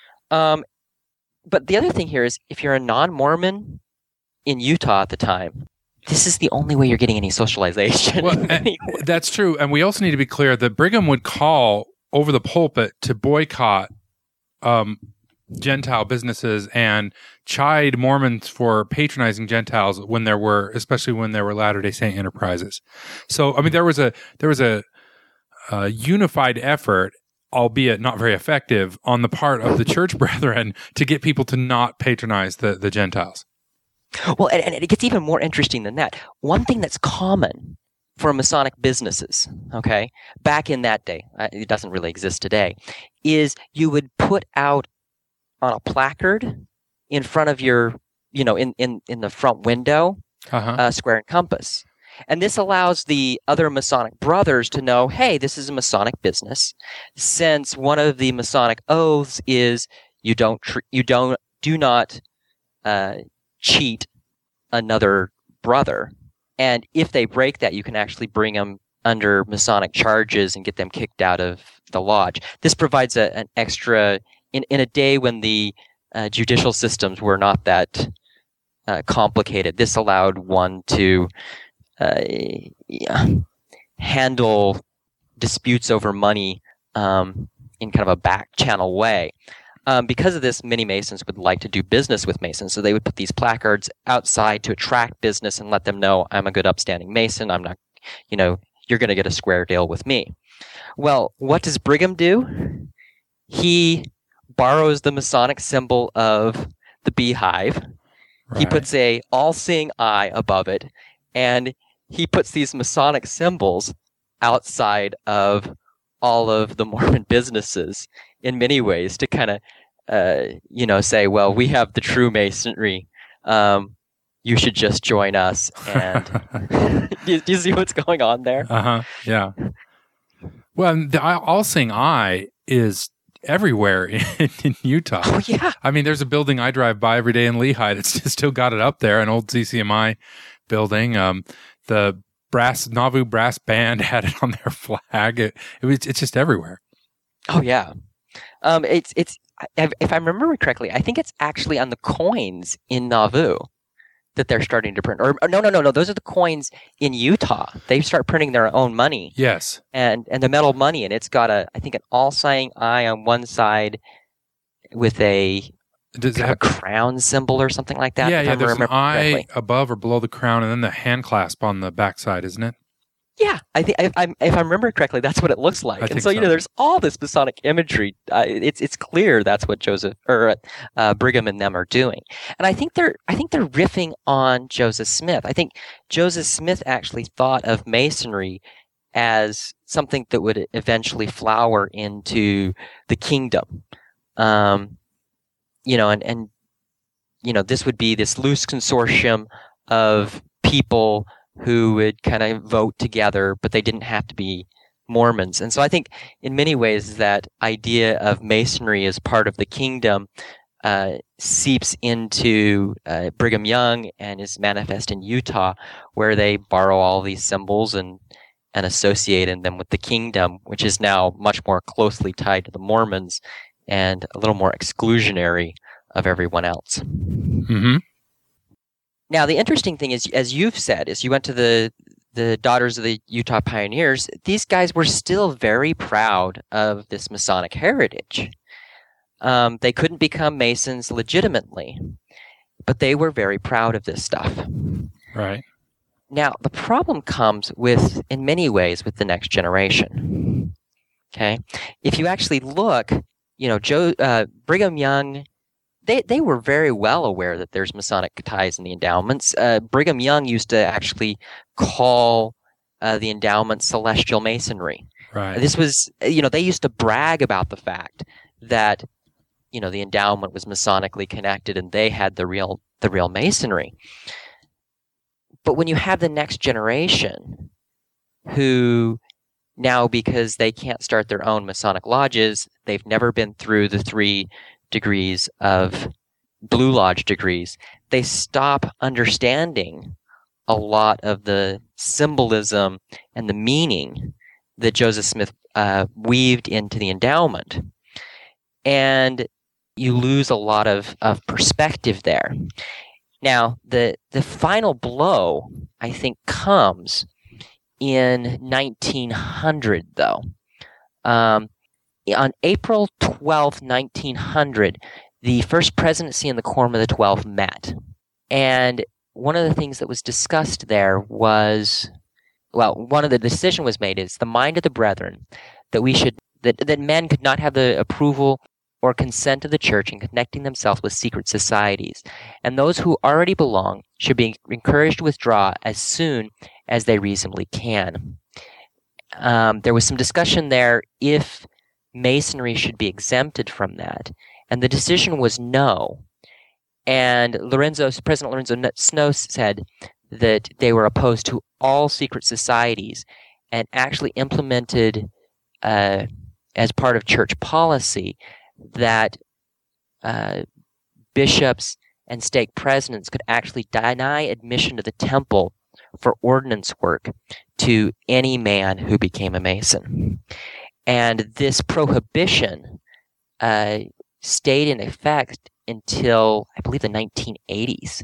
But the other thing here is, if you're a non-Mormon in Utah at the time, this is the only way you're getting any socialization. Well, that's true. And we also need to be clear that Brigham would call over the pulpit to boycott Gentile businesses and chide Mormons for patronizing Gentiles especially when there were Latter-day Saint enterprises. So, I mean, there was a unified effort, albeit not very effective, on the part of the church brethren to get people to not patronize the Gentiles. Well, and it gets even more interesting than that. One thing that's common for Masonic businesses, okay, back in that day, it doesn't really exist today, is you would put out on a placard in front of your, in the front window, square and compass. And this allows the other Masonic brothers to know, hey, this is a Masonic business, since one of the Masonic oaths is do not cheat another brother. And if they break that, you can actually bring them under Masonic charges and get them kicked out of the lodge. This provides an extra, in a day when the judicial systems were not that complicated, this allowed one to handle disputes over money in kind of a back channel way. Because of this, many Masons would like to do business with Masons, so they would put these placards outside to attract business and let them know, I'm a good upstanding Mason. I'm not, you're going to get a square deal with me. Well, what does Brigham do? He borrows the Masonic symbol of the beehive. Right. He puts a all-seeing eye above it, and he puts these Masonic symbols outside of all of the Mormon businesses in many ways to kind of, say, well, we have the true Masonry. You should just join us. And do you see what's going on there? Yeah. Well, the all-seeing eye is everywhere in Utah. Oh, yeah. I mean, there's a building I drive by every day in Lehi that's still got it up there, an old CCMI building. The Nauvoo Brass Band had it on their flag. It's just everywhere. Oh, yeah. It's if I remember correctly, I think it's actually on the coins in Nauvoo that they're starting to print. Or no. Those are the coins in Utah. They start printing their own money. Yes. And the metal money, and it's got I think an all-seeing eye on one side with a crown symbol or something like that. Yeah. There's an eye above or below the crown, and then the hand clasp on the backside, isn't it? Yeah, I think if I remember correctly, that's what it looks like. And so there's all this Masonic imagery. It's clear that's what Brigham and them are doing. And I think they're riffing on Joseph Smith. I think Joseph Smith actually thought of Masonry as something that would eventually flower into the kingdom. This would be this loose consortium of people who would kind of vote together, but they didn't have to be Mormons. And so I think in many ways that idea of Masonry as part of the kingdom seeps into Brigham Young and is manifest in Utah, where they borrow all these symbols and associate them with the kingdom, which is now much more closely tied to the Mormons and a little more exclusionary of everyone else. Mm-hmm. Now, the interesting thing is, as you've said, is you went to the Daughters of the Utah Pioneers. These guys were still very proud of this Masonic heritage. They couldn't become Masons legitimately, but they were very proud of this stuff. Right. Now, the problem comes in many ways, with the next generation. Okay? If you actually look, Brigham Young, They were very well aware that there's Masonic ties in the endowments. Brigham Young used to actually call the endowment celestial masonry. Right. This was, they used to brag about the fact that, the endowment was Masonically connected and they had the real masonry. But when you have the next generation who now, because they can't start their own Masonic lodges, they've never been through the 3 degrees of Blue Lodge degrees, they stop understanding a lot of the symbolism and the meaning that Joseph Smith weaved into the endowment. And you lose a lot of perspective there. Now, the final blow, I think, comes in 1900, though. On April 12, 1900, the First Presidency and the Quorum of the 12 met. And one of the things that was discussed there was, one of the decision was made is the mind of the brethren, that men could not have the approval or consent of the church in connecting themselves with secret societies, and those who already belong should be encouraged to withdraw as soon as they reasonably can. There was some discussion there if Masonry should be exempted from that, and the decision was no. And President Lorenzo Snow said that they were opposed to all secret societies and actually implemented as part of church policy that bishops and stake presidents could actually deny admission to the temple for ordinance work to any man who became a Mason. And this prohibition stayed in effect until, I believe, the 1980s.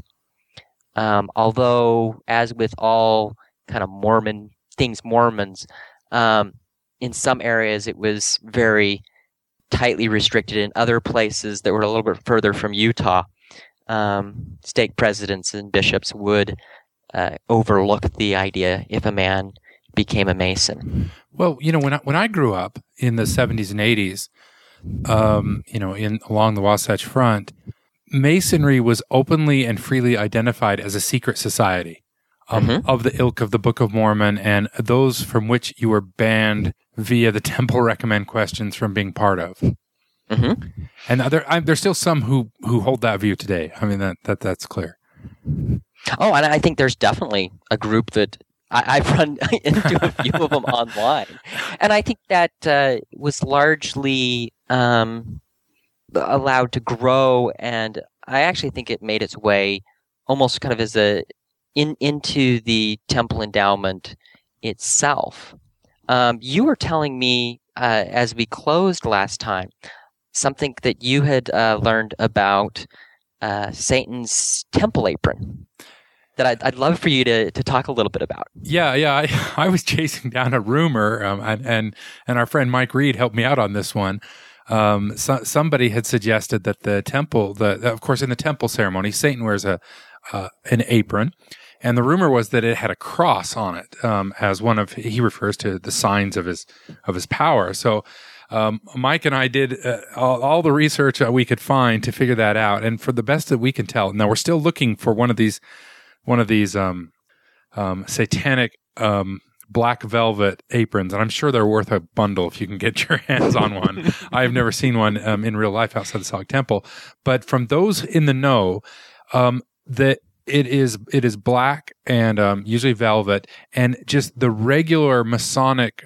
Although, as with all kind of Mormons, in some areas it was very tightly restricted. In other places that were a little bit further from Utah, stake presidents and bishops would overlook the idea if a man became a Mason. Well, when I grew up in the 70s and 80s, along the Wasatch Front, Masonry was openly and freely identified as a secret society of the ilk of the Book of Mormon, and those from which you were banned via the Temple Recommend questions from being part of. Mm-hmm. And there's still some who hold that view today. I mean, that's clear. Oh, and I think there's definitely a group that I've run into a few of them online. And I think that was largely allowed to grow, and I actually think it made its way almost kind of as into the temple endowment itself. You were telling me as we closed last time something that you had learned about Satan's temple apron that I'd love for you to talk a little bit about. Yeah. I was chasing down a rumor, and our friend Mike Reed helped me out on this one. Somebody had suggested that the temple, of course, in the temple ceremony, Satan wears an apron, and the rumor was that it had a cross on it, as one of, he refers to the signs of his power. So Mike and I did all the research we could find to figure that out, and for the best that we can tell, now we're still looking for one of these satanic black velvet aprons, and I'm sure they're worth a bundle if you can get your hands on one. I've never seen one in real life outside the Salt Lake Temple, but from those in the know, that it is black and usually velvet, and just the regular Masonic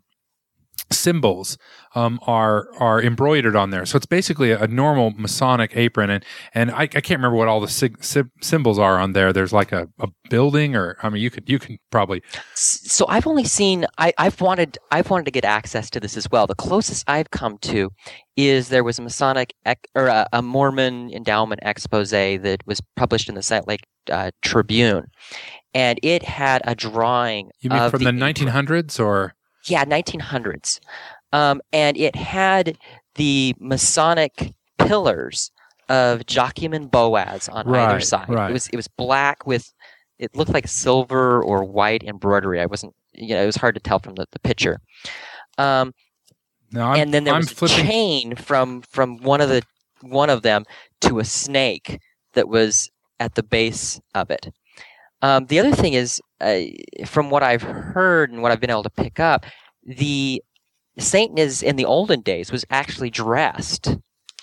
symbols are embroidered on there. So it's basically a normal Masonic apron, and I can't remember what all the symbols are on there. There's like a building, or I mean, you can probably. So I've only seen. I've wanted to get access to this as well. The closest I've come to is there was a Masonic or a Mormon endowment expose that was published in the Salt Lake Tribune, and it had a drawing. You mean from the 1900s or? Yeah, 1900s. And it had the Masonic pillars of Joachim and Boaz on either side. Right. It was black with, it looked like silver or white embroidery. I wasn't, it was hard to tell from the picture. And then there was a chain from one of them to a snake that was at the base of it. The other thing is, from what I've heard and what I've been able to pick up, the Satan in the olden days was actually dressed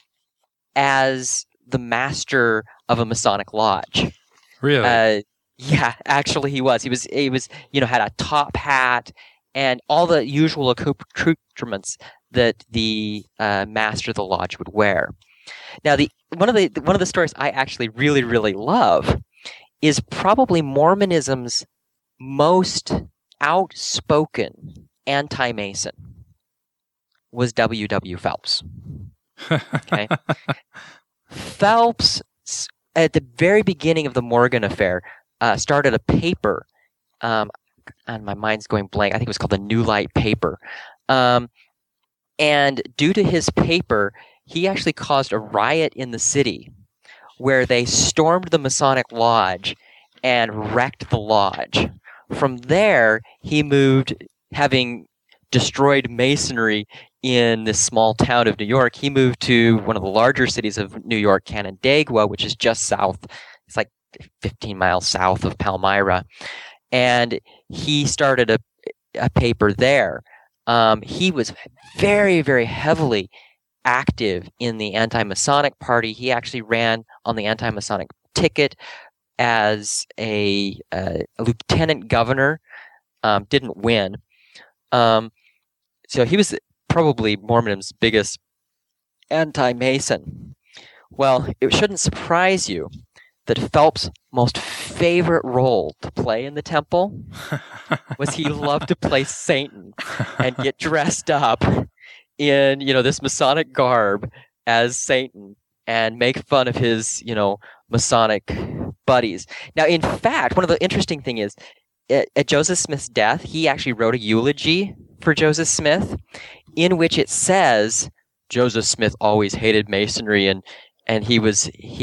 as the master of a Masonic lodge. Really? Yeah, actually he was. He was had a top hat and all the usual accoutrements that the master of the lodge would wear. Now, one of the stories I actually really, really love is probably Mormonism's most outspoken anti-Mason was W.W. Phelps. Okay, Phelps, at the very beginning of the Morgan affair, started a paper, and my mind's going blank. I think it was called the New Light Paper. And due to his paper, he actually caused a riot in the city where they stormed the Masonic Lodge and wrecked the lodge. From there, he moved, having destroyed Masonry in this small town of New York, he moved to one of the larger cities of New York, Canandaigua, which is just south. It's like 15 miles south of Palmyra. And he started a paper there. He was very, very heavily active in the anti-Masonic party. He actually ran on the anti-Masonic ticket as a lieutenant governor. Didn't win. So he was probably Mormonism's biggest anti-Mason. Well, it shouldn't surprise you that Phelps' most favorite role to play in the temple was he loved to play Satan and get dressed up in, this Masonic garb as Satan and make fun of his, Masonic buddies. Now, in fact, one of the interesting things is, at Joseph Smith's death, he actually wrote a eulogy for Joseph Smith, in which it says Joseph Smith always hated Masonry and he was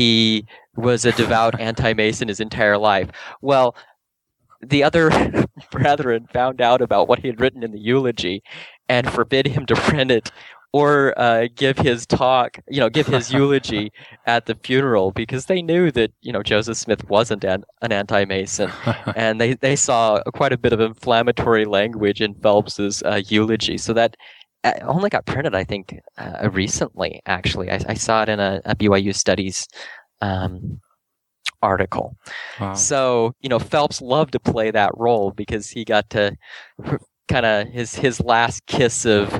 a devout anti-Mason his entire life. Well, the other brethren found out about what he had written in the eulogy and forbid him to print it or give his talk, give his eulogy at the funeral, because they knew that, Joseph Smith wasn't an anti-Mason. And they saw quite a bit of inflammatory language in Phelps's eulogy. So that only got printed, I think, recently, actually. I saw it in a BYU Studies article. Wow. So, Phelps loved to play that role because he got to kind of his last kiss of,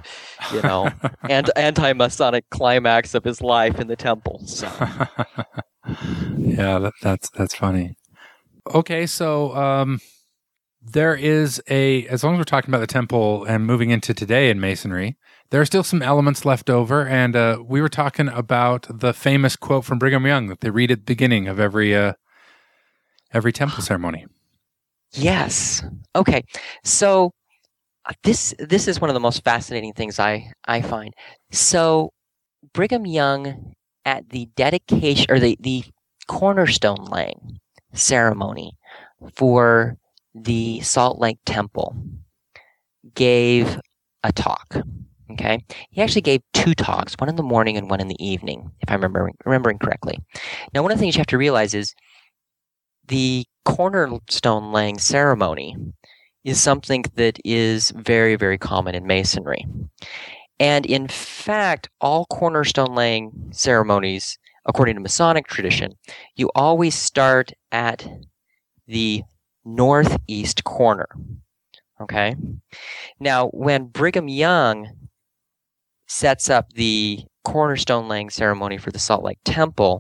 anti-Masonic climax of his life in the temple. So. Yeah, that's funny. Okay, so there is as long as we're talking about the temple and moving into today in Masonry, there are still some elements left over, and we were talking about the famous quote from Brigham Young that they read at the beginning of every temple ceremony. Yes. Okay. So this is one of the most fascinating things I find. So Brigham Young at the dedication or the cornerstone laying ceremony for the Salt Lake Temple gave a talk. Okay, he actually gave 2 talks, one in the morning and one in the evening, if I'm remembering correctly. Now, one of the things you have to realize is the cornerstone laying ceremony is something that is very, very common in Masonry. And in fact, all cornerstone laying ceremonies, according to Masonic tradition, you always start at the northeast corner. Okay? Now, when Brigham Young sets up the cornerstone laying ceremony for the Salt Lake Temple,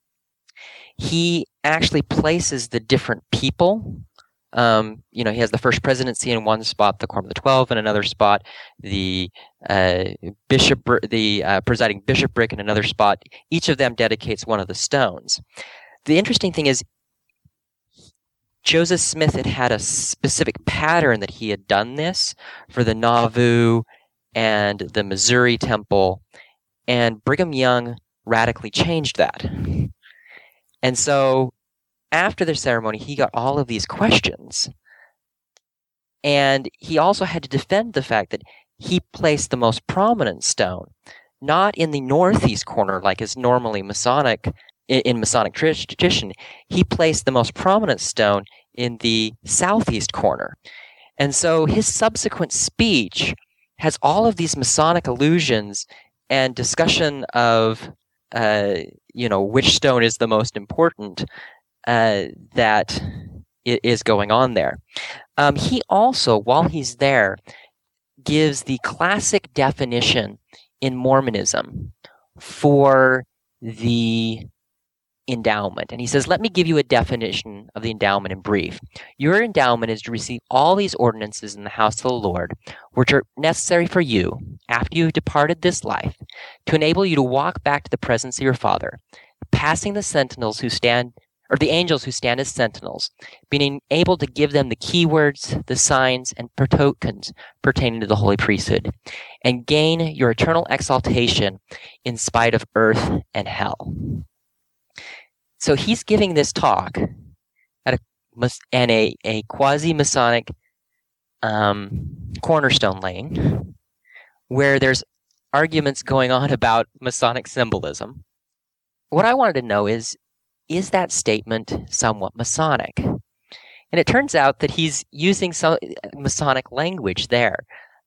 he actually places the different people. He has the first presidency in one spot, the Quorum of the 12 in another spot, the presiding bishopric in another spot. Each of them dedicates one of the stones. The interesting thing is, Joseph Smith had a specific pattern that he had done this for the Nauvoo and the Missouri Temple, and Brigham Young radically changed that. And so after the ceremony, he got all of these questions, and he also had to defend the fact that he placed the most prominent stone, not in the northeast corner like is normally Masonic in Masonic tradition. He placed the most prominent stone in the southeast corner. And so his subsequent speech has all of these Masonic allusions and discussion of, which stone is the most important that is going on there. He also, while he's there, gives the classic definition in Mormonism for the endowment. And he says, let me give you a definition of the endowment in brief. Your endowment is to receive all these ordinances in the house of the Lord, which are necessary for you, after you have departed this life, to enable you to walk back to the presence of your Father, passing the sentinels who stand, or the angels who stand as sentinels, being able to give them the keywords, the signs, and tokens pertaining to the holy priesthood, and gain your eternal exaltation in spite of earth and hell. So he's giving this talk at a quasi-Masonic cornerstone laying, where there's arguments going on about Masonic symbolism. What I wanted to know is that statement somewhat Masonic? And it turns out that he's using some Masonic language there.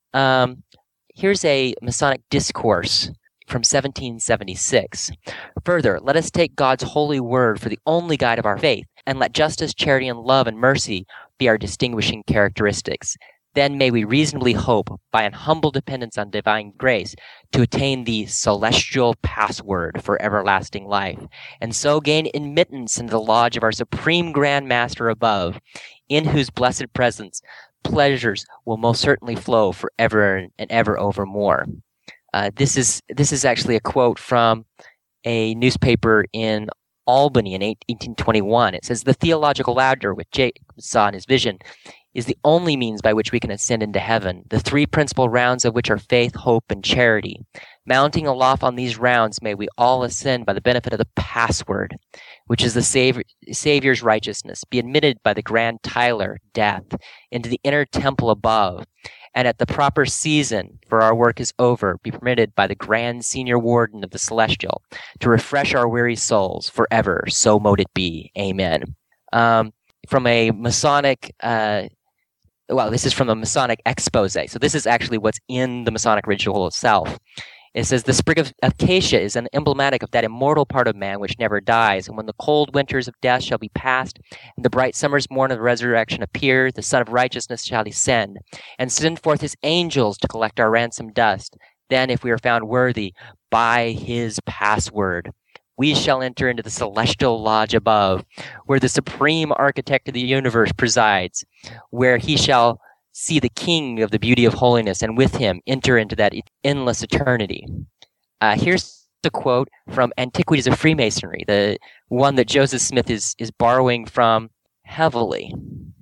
Here's a Masonic discourse from 1776. Further, let us take God's holy word for the only guide of our faith, and let justice, charity, and love and mercy be our distinguishing characteristics. Then may we reasonably hope, by an humble dependence on divine grace, to attain the celestial password for everlasting life, and so gain admittance into the lodge of our supreme Grand Master above, in whose blessed presence pleasures will most certainly flow forever and ever overmore. This is actually a quote from a newspaper in Albany in 1821. It says, the theological ladder which Jacob saw in his vision is the only means by which we can ascend into heaven, the three principal rounds of which are faith, hope, and charity. Mounting aloft on these rounds, may we all ascend by the benefit of the password, which is the Savior's righteousness, be admitted by the grand Tyler, death, into the inner temple above, and at the proper season, for our work is over, be permitted by the grand senior warden of the celestial to refresh our weary souls forever. So mote it be. Amen. From a Masonic, this is from the Masonic expose. So this is actually what's in the Masonic ritual itself. It says, the sprig of acacia is an emblematic of that immortal part of man which never dies. And when the cold winters of death shall be past, and the bright summer's morn of the resurrection appear, the Son of Righteousness shall descend, and send forth his angels to collect our ransom dust. Then, if we are found worthy, by his password, we shall enter into the celestial lodge above, where the supreme architect of the universe presides, where he shall see the King of the beauty of holiness, and with him enter into that endless eternity. Here's a quote from Antiquities of Freemasonry, the one that Joseph Smith is borrowing from heavily.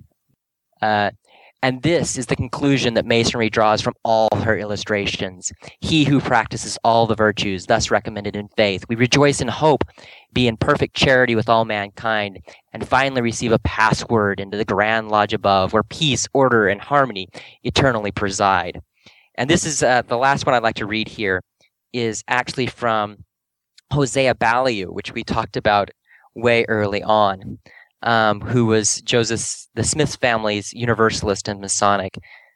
And this is the conclusion that Masonry draws from all her illustrations. He who practices all the virtues thus recommended in faith, we rejoice in hope, be in perfect charity with all mankind, and finally receive a password into the grand lodge above, where peace, order, and harmony eternally preside. And this is the last one I'd like to read here is actually from Hosea Ballou, which we talked about way early on. Who was Joseph the Smith family's Universalist and Masonic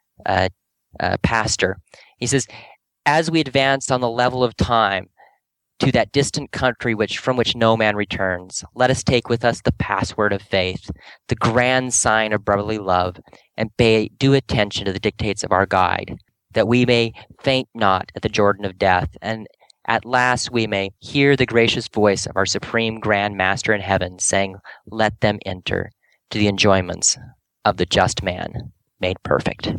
pastor. He says, as we advance on the level of time to that distant country from which no man returns, let us take with us the password of faith, the grand sign of brotherly love, and pay due attention to the dictates of our guide, that we may faint not at the Jordan of death, and at last we may hear the gracious voice of our supreme Grand Master in heaven saying, let them enter to the enjoyments of the just man made perfect.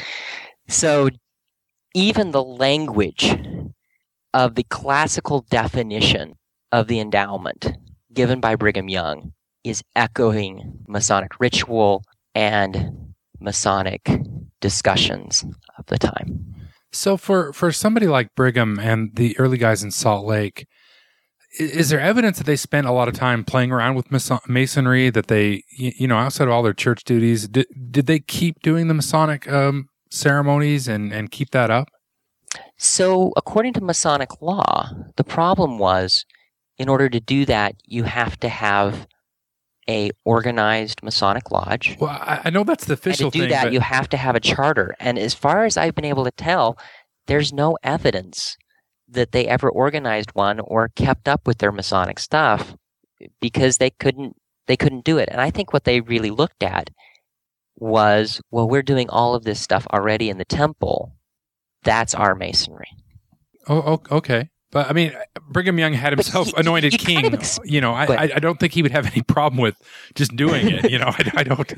So even the language of the classical definition of the endowment given by Brigham Young is echoing Masonic ritual and Masonic discussions of the time. So for somebody like Brigham and the early guys in Salt Lake, is there evidence that they spent a lot of time playing around with Masonry, that they, outside of all their church duties, did they keep doing the Masonic ceremonies and keep that up? So according to Masonic law, the problem was, in order to do that, you have to have a organized Masonic lodge. Well, I know that's the official thing. And to do that, you have to have a charter. And as far as I've been able to tell, there's no evidence that they ever organized one or kept up with their Masonic stuff because they couldn't do it. And I think what they really looked at was, well, we're doing all of this stuff already in the temple. That's our Masonry. Oh, okay. But I mean, Brigham Young had himself anointed king. I don't think he would have any problem with just doing it. I don't.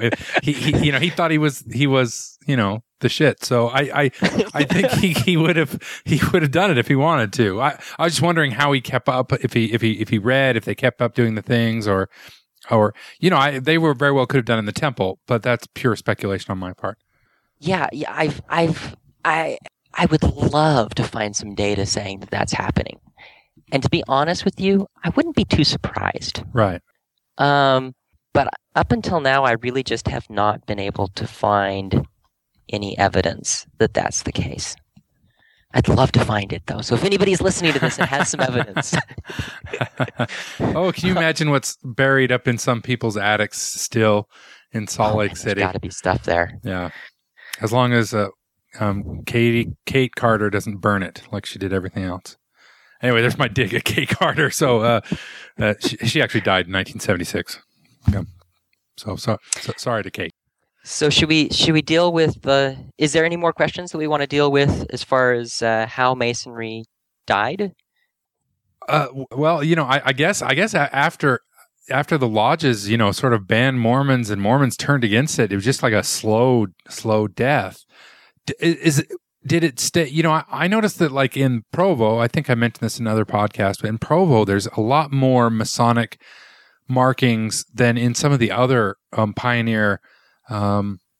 He thought he was the shit. So I think he would have done it if he wanted to. I was just wondering how he kept up. If he read, if they kept up doing the things, or they were very well could have done in the temple. But that's pure speculation on my part. Yeah. I would love to find some data saying that that's happening. And to be honest with you, I wouldn't be too surprised. Right. But up until now, I really just have not been able to find any evidence that that's the case. I'd love to find it, though. So if anybody's listening to this and has some evidence. Oh, can you imagine what's buried up in some people's attics still in Salt Lake City? There's got to be stuff there. Yeah. As long as Kate Carter doesn't burn it like she did everything else. Anyway, there's my dig at Kate Carter. So she actually died in 1976. Yeah. So sorry to Kate. So should we deal with is there any more questions that we want to deal with as far as how Masonry died? Well, I guess after the lodges, sort of banned Mormons and Mormons turned against it, it was just like a slow death. Did it stay? I noticed that, like in Provo, I think I mentioned this in another podcast, but in Provo, there's a lot more Masonic markings than in some of the other pioneer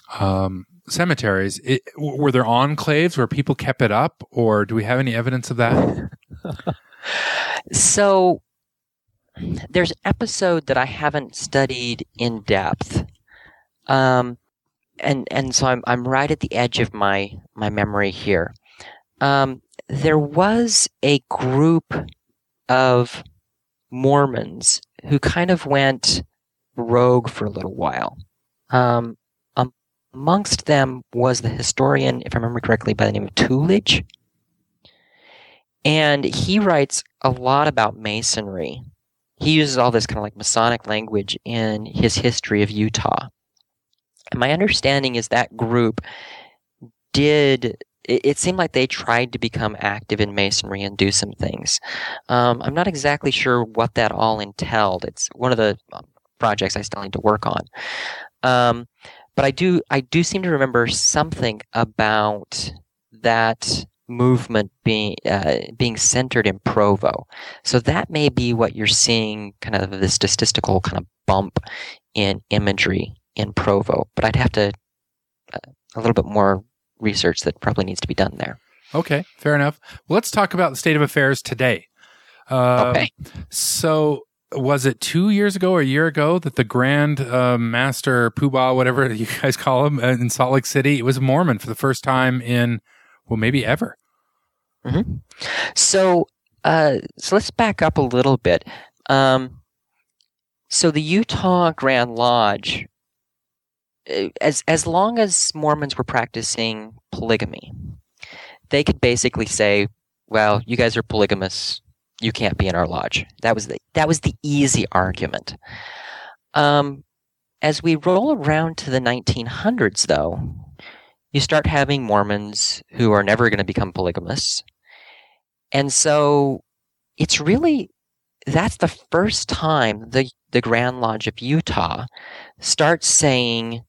cemeteries. Were there enclaves where people kept it up, or do we have any evidence of that? So there's an episode that I haven't studied in depth, and so I'm right at the edge of my memory here. There was a group of Mormons who kind of went rogue for a little while. Amongst them was the historian, if I remember correctly, by the name of Tulich. And he writes a lot about Masonry. He uses all this kind of like Masonic language in his history of Utah. And my understanding is that group it seemed like they tried to become active in Masonry and do some things. I'm not exactly sure what that all entailed. It's one of the projects I still need to work on. But I do seem to remember something about that movement being centered in Provo. So that may be what you're seeing, kind of this statistical kind of bump in imagery in Provo. But I'd have to a little bit more research that probably needs to be done there. Okay, fair enough. Well, let's talk about the state of affairs today. Okay. So was it 2 years ago or a year ago that the Grand Master Poobah, whatever you guys call him, in Salt Lake City, it was a Mormon for the first time in, well, maybe ever. Mm-hmm. So let's back up a little bit. So the Utah Grand Lodge, as long as Mormons were practicing polygamy, they could basically say, well, you guys are polygamous, you can't be in our lodge. That was the easy argument. As we roll around to the 1900s, though, you start having Mormons who are never going to become polygamous. And so it's really, that's the first time the Grand Lodge of Utah starts saying,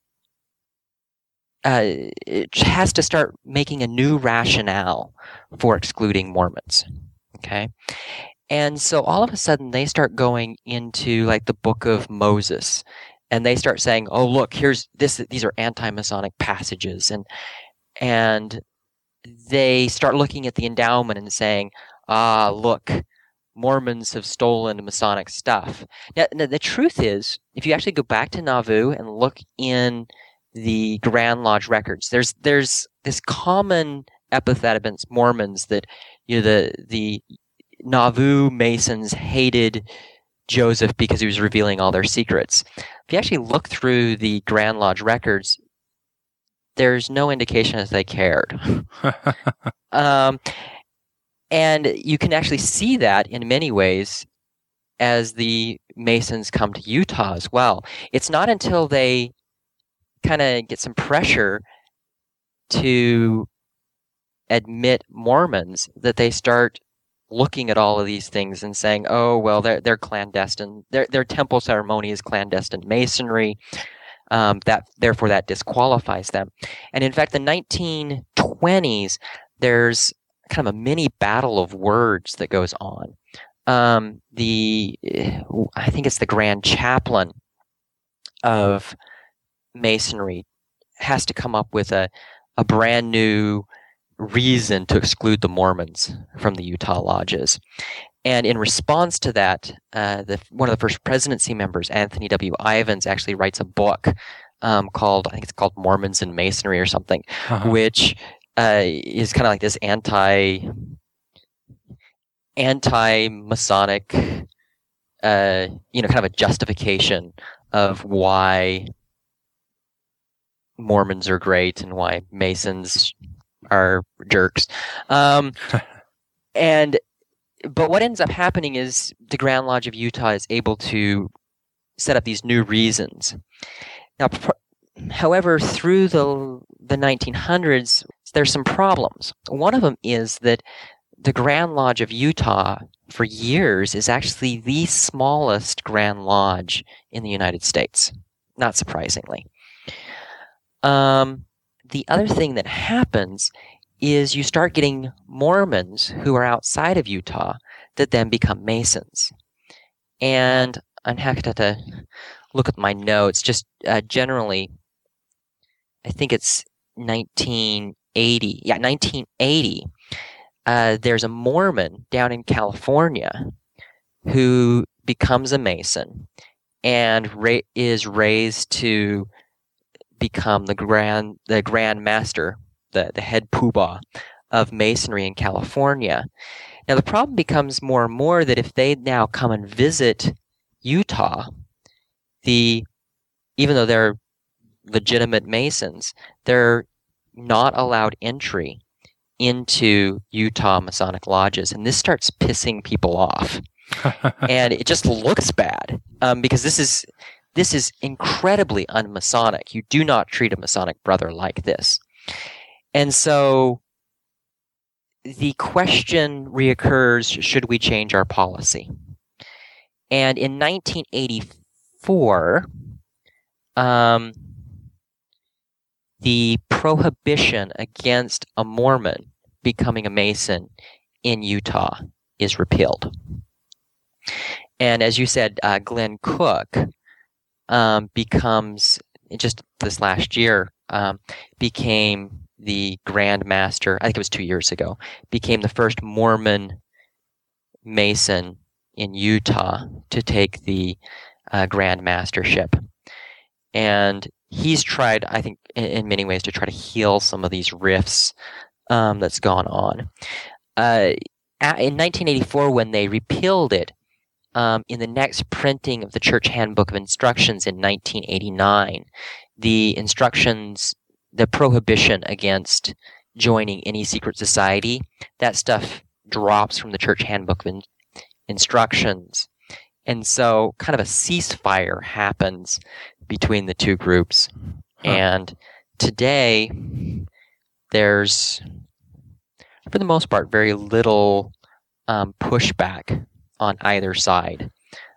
it has to start making a new rationale for excluding Mormons. Okay. And so all of a sudden they start going into like the Book of Moses, and they start saying, oh, look, these are anti-Masonic passages. And they start looking at the endowment and saying, look, Mormons have stolen Masonic stuff. Now, the truth is, if you actually go back to Nauvoo and look in the Grand Lodge records, there's this common epithet against Mormons that, you know, the Nauvoo Masons hated Joseph because he was revealing all their secrets. If you actually look through the Grand Lodge records, there's no indication that they cared. And you can actually see that in many ways as the Masons come to Utah as well. It's not until they kind of get some pressure to admit Mormons that they start looking at all of these things and saying, oh, well, they're clandestine. Their temple ceremony is clandestine Masonry. Therefore, that disqualifies them. And in fact, the 1920s, there's kind of a mini battle of words that goes on. I think it's the Grand Chaplain of Masonry has to come up with a brand new reason to exclude the Mormons from the Utah lodges. And in response to that, one of the first presidency members, Anthony W. Ivins, actually writes a book called Mormons and Masonry or something, which is kind of like this anti-Masonic, kind of a justification of why Mormons are great and why Masons are jerks. But what ends up happening is the Grand Lodge of Utah is able to set up these new reasons. Now, however, through the 1900s, there's some problems. One of them is that the Grand Lodge of Utah, for years, is actually the smallest Grand Lodge in the United States, not surprisingly. The other thing that happens is you start getting Mormons who are outside of Utah that then become Masons. And I'm happy to look at my notes. Just generally, I think it's 1980. Yeah, 1980. There's a Mormon down in California who becomes a Mason and is raised to become the Grand Master, the head poobah of Masonry in California. Now the problem becomes more and more that if they now come and visit Utah, even though they're legitimate Masons, they're not allowed entry into Utah Masonic lodges, and this starts pissing people off. And it just looks bad because this is incredibly un-Masonic. You do not treat a Masonic brother like this. And so the question reoccurs, should we change our policy? And in 1984, the prohibition against a Mormon becoming a Mason in Utah is repealed. And as you said, Glenn Cook becomes, just this last year, became the Grand Master, I think it was 2 years ago, became the first Mormon Mason in Utah to take the Grand Mastership. And he's tried, I think, in many ways to try to heal some of these rifts that's gone on. In 1984, when they repealed it, in the next printing of the Church Handbook of Instructions in 1989, the instructions, the prohibition against joining any secret society, that stuff drops from the Church Handbook of Instructions. And so kind of a ceasefire happens between the two groups. And today, there's, for the most part, very little pushback on either side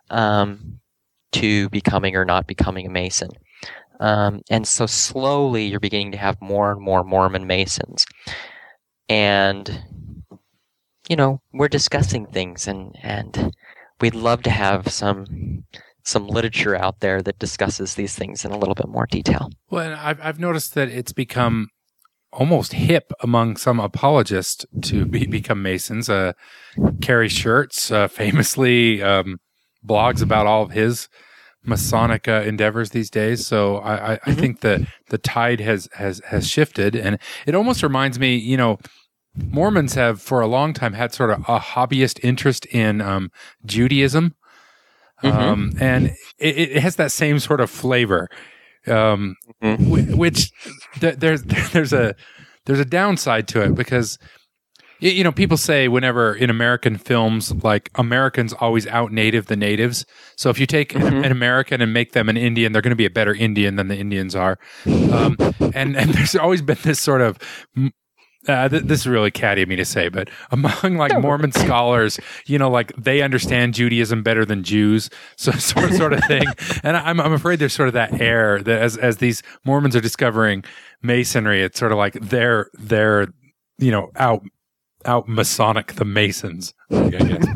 to becoming or not becoming a Mason. And so slowly you're beginning to have more and more Mormon Masons. And, you know, we're discussing things and we'd love to have some literature out there that discusses these things in a little bit more detail. Well, and I've noticed that it's become almost hip among some apologists to become Masons. Kerry Shirts famously blogs about all of his Masonic endeavors these days. So I think that the tide has shifted, and it almost reminds me, you know, Mormons have for a long time had sort of a hobbyist interest in Judaism, and it has that same sort of flavor. Which there's a downside to it, because you know, people say whenever in American films, like, Americans always out-native the natives. So if you take an American and make them an Indian, they're going to be a better Indian than the Indians are. And there's always been this sort of this is really catty of me to say, but among like Mormon scholars, you know, like they understand Judaism better than Jews, so sort of thing. And I'm afraid there's sort of that air that as these Mormons are discovering Masonry, it's sort of like they're you know out Masonic the Masons, I guess.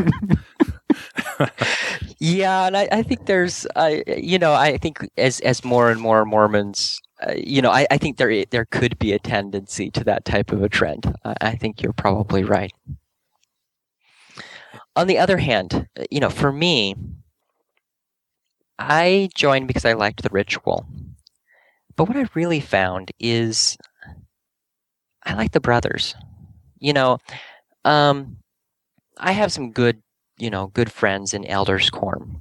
Yeah, and I think there's you know, I think as more and more Mormons. You know, I think there could be a tendency to that type of a trend. I think you're probably right. On the other hand, you know, for me, I joined because I liked the ritual. But what I really found is I like the brothers. You know, I have some good friends in Elders Quorum.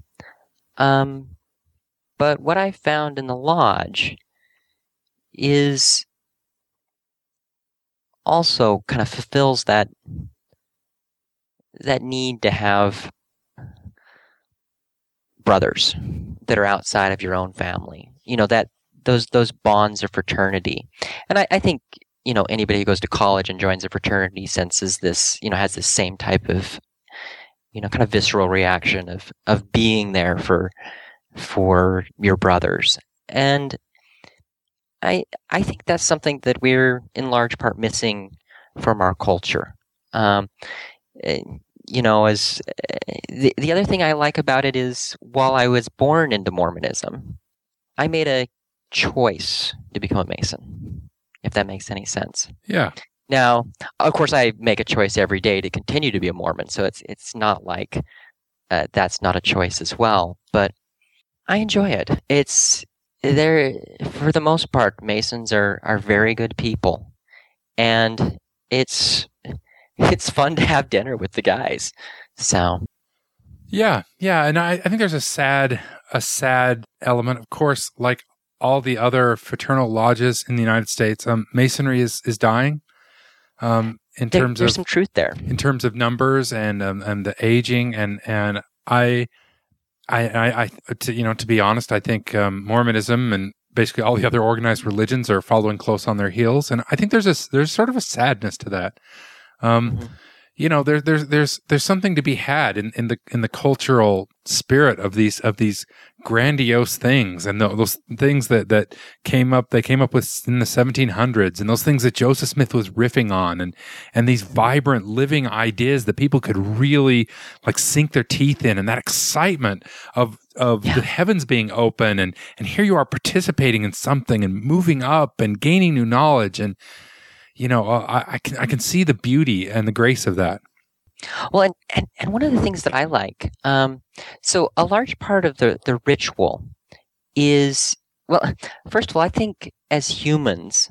But what I found in the lodge is also kind of fulfills that need to have brothers that are outside of your own family. You know, that those bonds of fraternity. And I think, you know, anybody who goes to college and joins a fraternity senses this, you know, has the same type of, you know, kind of visceral reaction of being there for your brothers. And I think that's something that we're in large part missing from our culture. You know, as the other thing I like about it is, while I was born into Mormonism, I made a choice to become a Mason, if that makes any sense. Yeah. Now, of course, I make a choice every day to continue to be a Mormon, so it's not like that's not a choice as well. But I enjoy it. They're, for the most part, Masons are very good people, and it's fun to have dinner with the guys. So yeah, and I think there's a sad element, of course, like all the other fraternal lodges in the United States. Masonry is dying. There's some truth there in terms of numbers and the aging, and I to be honest, I think Mormonism and basically all the other organized religions are following close on their heels, and I think there's sort of a sadness to that. There's something to be had in the cultural spirit of these grandiose things, and those things that came up with in the 1700s, and those things that Joseph Smith was riffing on, and these vibrant living ideas that people could really like sink their teeth in, and that excitement of the heavens being open, and here you are participating in something and moving up and gaining new knowledge, and I can see the beauty and the grace of that. Well, and one of the things that I like, so a large part of the ritual is, well, first of all, I think as humans,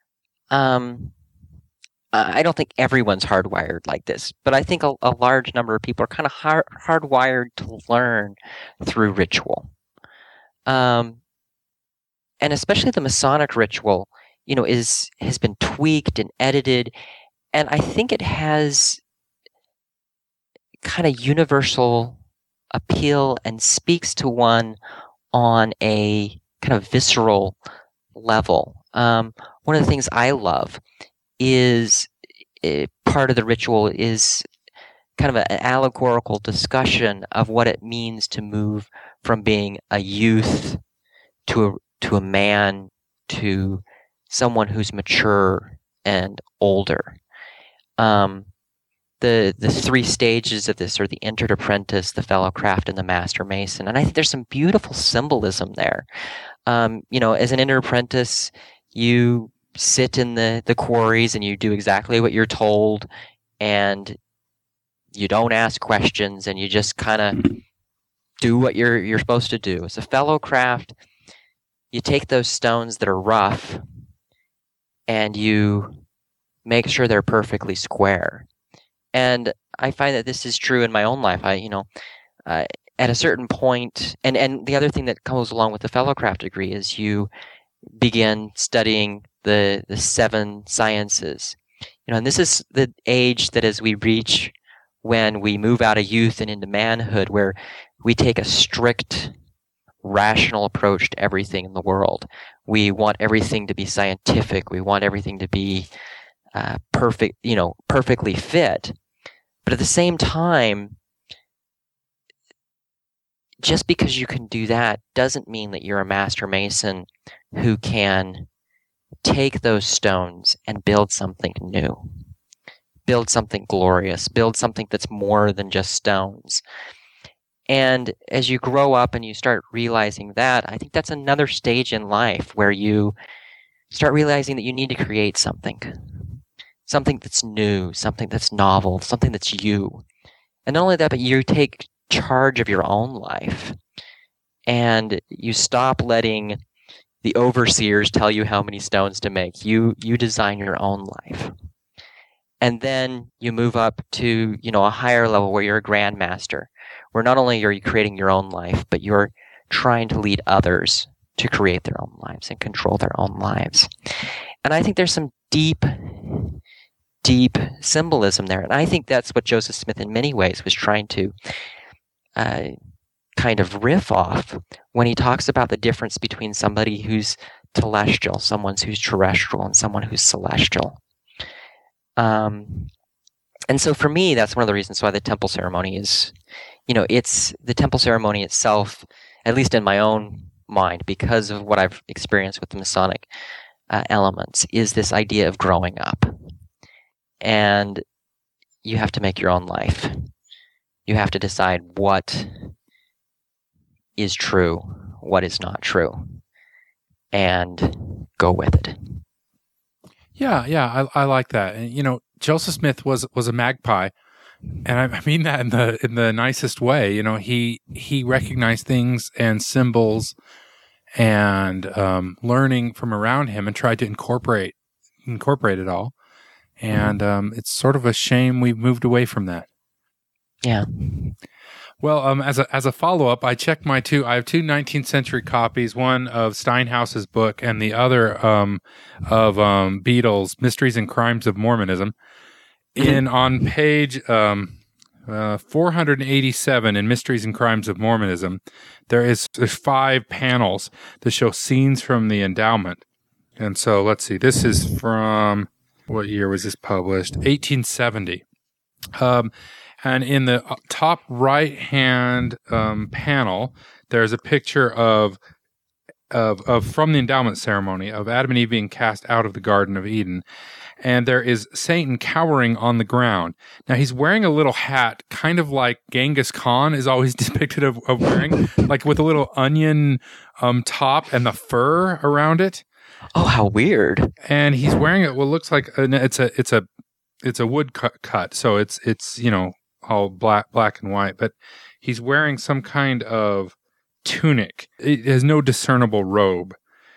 I don't think everyone's hardwired like this, but I think a large number of people are kind of hardwired to learn through ritual. And especially the Masonic ritual, has been tweaked and edited, and I think it has kind of universal appeal and speaks to one on a kind of visceral level. One of the things I love is part of the ritual is kind of an allegorical discussion of what it means to move from being a youth to a man to someone who's mature and older. The three stages of this are the entered apprentice, the fellow craft, and the master mason. And I think there's some beautiful symbolism there. As an entered apprentice, you sit in the quarries and you do exactly what you're told, and you don't ask questions, and you just kind of do what you're supposed to do. As a fellow craft, you take those stones that are rough and you make sure they're perfectly square. And I find that this is true in my own life. At a certain point, and the other thing that goes along with the fellow craft degree is you begin studying the 7 sciences. And this is the age that as we reach when we move out of youth and into manhood, where we take a strict, rational approach to everything in the world. We want everything to be scientific. We want everything to be perfect, perfectly fit. But at the same time, just because you can do that doesn't mean that you're a master mason who can take those stones and build something new, build something glorious, build something that's more than just stones. And as you grow up and you start realizing that, I think that's another stage in life where you start realizing that you need to create something that's new, something that's novel, something that's you. And not only that, but you take charge of your own life, and you stop letting the overseers tell you how many stones to make. You design your own life. And then you move up to, a higher level where you're a grandmaster, where not only are you creating your own life, but you're trying to lead others to create their own lives and control their own lives. And I think there's some deep symbolism there. And I think that's what Joseph Smith in many ways was trying to kind of riff off when he talks about the difference between somebody who's telestial, someone who's terrestrial, and someone who's celestial. And so for me, that's one of the reasons why the temple ceremony is, it's the temple ceremony itself, at least in my own mind, because of what I've experienced with the Masonic elements, is this idea of growing up. And you have to make your own life. You have to decide what is true, what is not true. and go with it. Yeah, I like that. And Joseph Smith was a magpie, and I mean that in the nicest way. He recognized things and symbols and learning from around him and tried to incorporate it all. And it's sort of a shame we've moved away from that. Yeah. Well, as a follow-up, I checked I have two 19th century copies, one of Steinhaus's book and the other of Beadle's Mysteries and Crimes of Mormonism. On page 487 in Mysteries and Crimes of Mormonism, there's 5 panels that show scenes from the endowment. And so let's see, this is from, what year was this published? 1870. And in the top right-hand panel, there's a picture of from the endowment ceremony of Adam and Eve being cast out of the Garden of Eden. And there is Satan cowering on the ground. Now, he's wearing a little hat, kind of like Genghis Khan is always depicted of wearing, like with a little onion top and the fur around it. Oh, how weird! And he's wearing what looks like it's a wood cut, so it's all black and white, but he's wearing some kind of tunic. It has no discernible robe.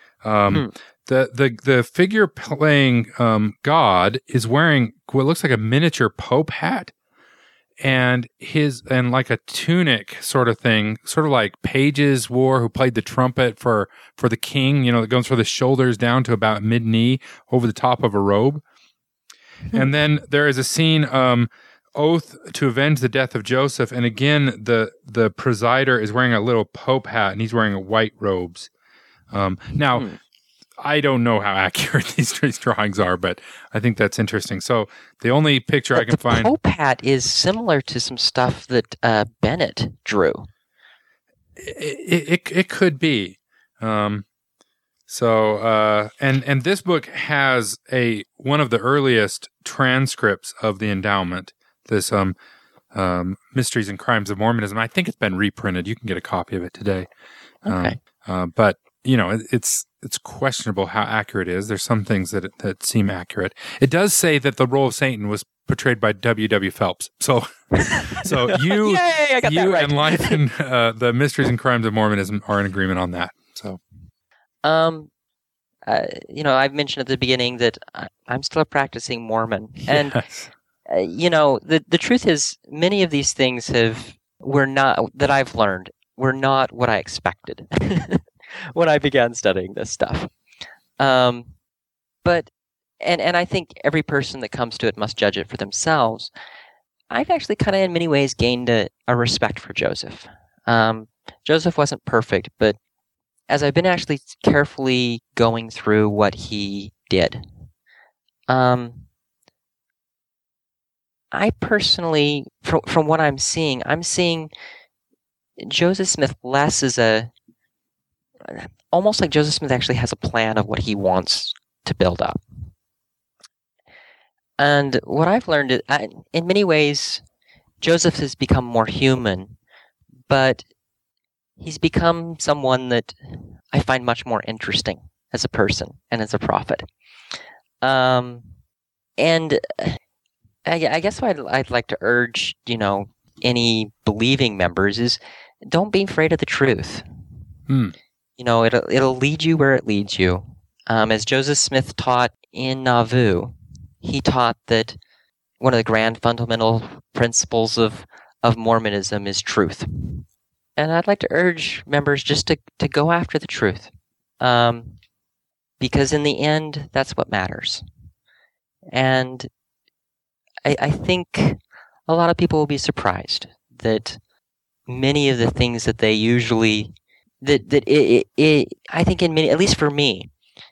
The figure playing God is wearing what looks like a miniature Pope hat, and like a tunic sort of thing, sort of like Pages wore, who played the trumpet for the king. That goes from the shoulders down to about mid-knee over the top of a robe. And then there is a scene. Oath to avenge the death of Joseph, and again the presider is wearing a little Pope hat, and he's wearing white robes. Now, I don't know how accurate these drawings are, but I think that's interesting. So the only picture I can find, the Pope hat is similar to some stuff that Bennett drew. It could be. So this book has one of the earliest transcripts of the endowment. This Mysteries and Crimes of Mormonism. I think it's been reprinted. You can get a copy of it today. Okay. But it's questionable how accurate it is. There's some things that seem accurate. It does say that the role of Satan was portrayed by W.W. Phelps. So you Yay, I got that right. And Life and the Mysteries and Crimes of Mormonism are in agreement on that. So, I've mentioned at the beginning that I'm still a practicing Mormon, and yes. The truth is, many of these things that I've learned were not what I expected when I began studying this stuff. But I think every person that comes to it must judge it for themselves. I've actually kind of in many ways gained a respect for Joseph. Joseph wasn't perfect, but as I've been actually carefully going through what he did, I personally, from what I'm seeing Joseph Smith less as almost like Joseph Smith actually has a plan of what he wants to build up. And what I've learned is, in many ways, Joseph has become more human, but he's become someone that I find much more interesting as a person and as a prophet. And I guess what I'd like to urge, any believing members is don't be afraid of the truth. It'll lead you where it leads you. As Joseph Smith taught in Nauvoo, he taught that one of the grand fundamental principles of Mormonism is truth. And I'd like to urge members just to go after the truth. Because in the end, that's what matters. And I think a lot of people will be surprised that many of the things that they usually I think in many, at least for me,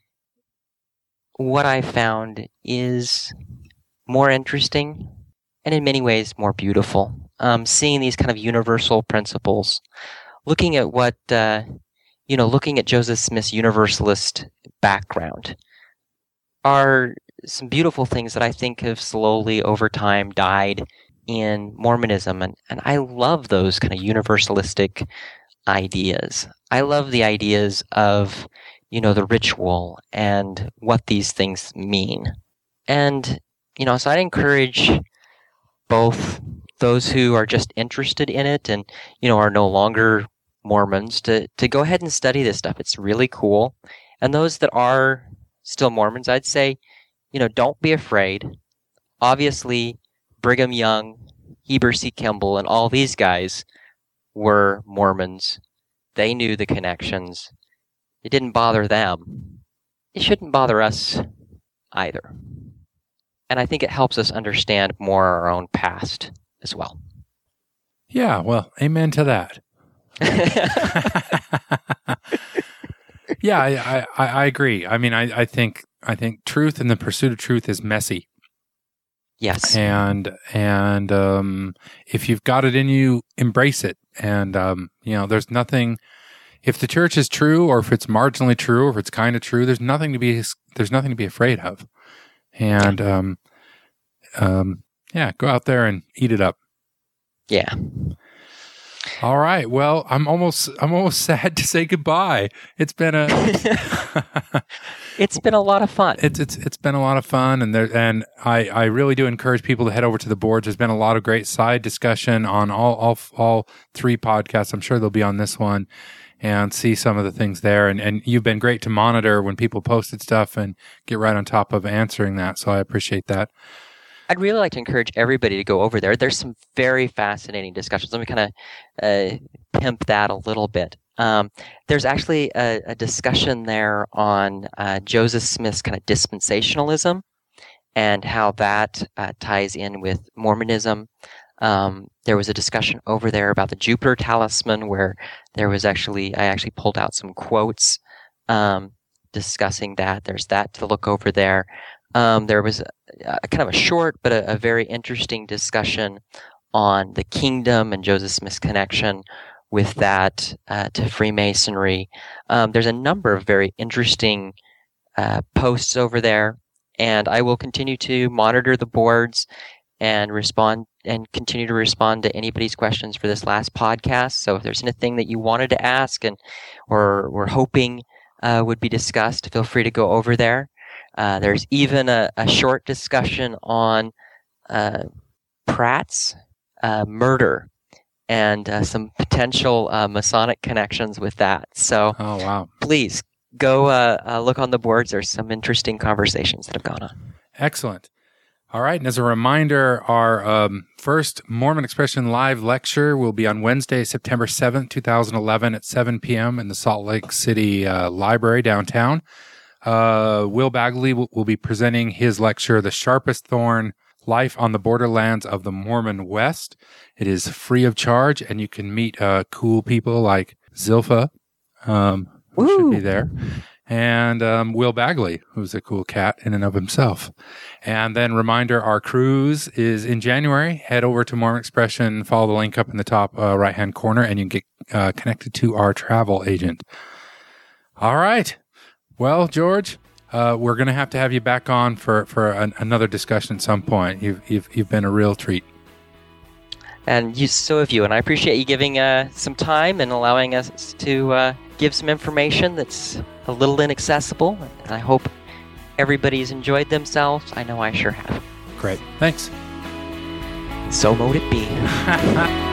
what I found is more interesting and in many ways more beautiful. Seeing these kind of universal principles, looking at looking at Joseph Smith's universalist background are some beautiful things that I think have slowly over time died in Mormonism. And I love those kind of universalistic ideas. I love the ideas of the ritual and what these things mean. And, so I'd encourage both those who are just interested in it and, are no longer Mormons to go ahead and study this stuff. It's really cool. And those that are still Mormons, I'd say, don't be afraid. Obviously, Brigham Young, Heber C. Kimball, and all these guys were Mormons. They knew the connections. It didn't bother them. It shouldn't bother us either. And I think it helps us understand more our own past as well. Yeah, well, amen to that. Yeah, I agree. I mean, I think truth and the pursuit of truth is messy. Yes. And if you've got it in you, embrace it. And there's nothing. If the church is true, or if it's marginally true, or if it's kind of true, there's nothing to be afraid of. And go out there and eat it up. Yeah. All right. Well, I'm almost sad to say goodbye. It's been it's been a lot of fun. It's been a lot of fun, and I really do encourage people to head over to the boards. There's been a lot of great side discussion on all three podcasts. I'm sure they'll be on this one, and see some of the things there. And you've been great to monitor when people posted stuff and get right on top of answering that. So I appreciate that. I'd really like to encourage everybody to go over there. There's some very fascinating discussions. Let me kind of pimp that a little bit. There's actually a discussion there on Joseph Smith's kind of dispensationalism and how that ties in with Mormonism. There was a discussion over there about the Jupiter Talisman, where I actually pulled out some quotes discussing that. There's that to look over there. There was a kind of a short but a very interesting discussion on the kingdom and Joseph Smith's connection with that to Freemasonry. There's a number of very interesting posts over there, and I will continue to monitor the boards and continue to respond to anybody's questions for this last podcast. So if there's anything that you wanted to ask or were hoping would be discussed, feel free to go over there. There's even a short discussion on Pratt's murder and some potential Masonic connections with that. So, oh wow! Please go look on the boards. There's some interesting conversations that have gone on. Excellent. All right, and as a reminder, our first Mormon Expression live lecture will be on Wednesday, September 7th, 2011 at 7 p.m. in the Salt Lake City Library downtown. Will Bagley will be presenting his lecture, The Sharpest Thorn, Life on the Borderlands of the Mormon West. It is free of charge, and you can meet cool people like Zilpha, who should be there, and Will Bagley, who's a cool cat in and of himself. And then reminder, our cruise is in January. Head over to Mormon Expression, follow the link up in the top right-hand corner, and you can get connected to our travel agent. All right. Well, George, we're going to have you back on for another discussion at some point. You've been a real treat. And so have you. And I appreciate you giving some time and allowing us to give some information that's a little inaccessible. And I hope everybody's enjoyed themselves. I know I sure have. Great. Thanks. So mote it be.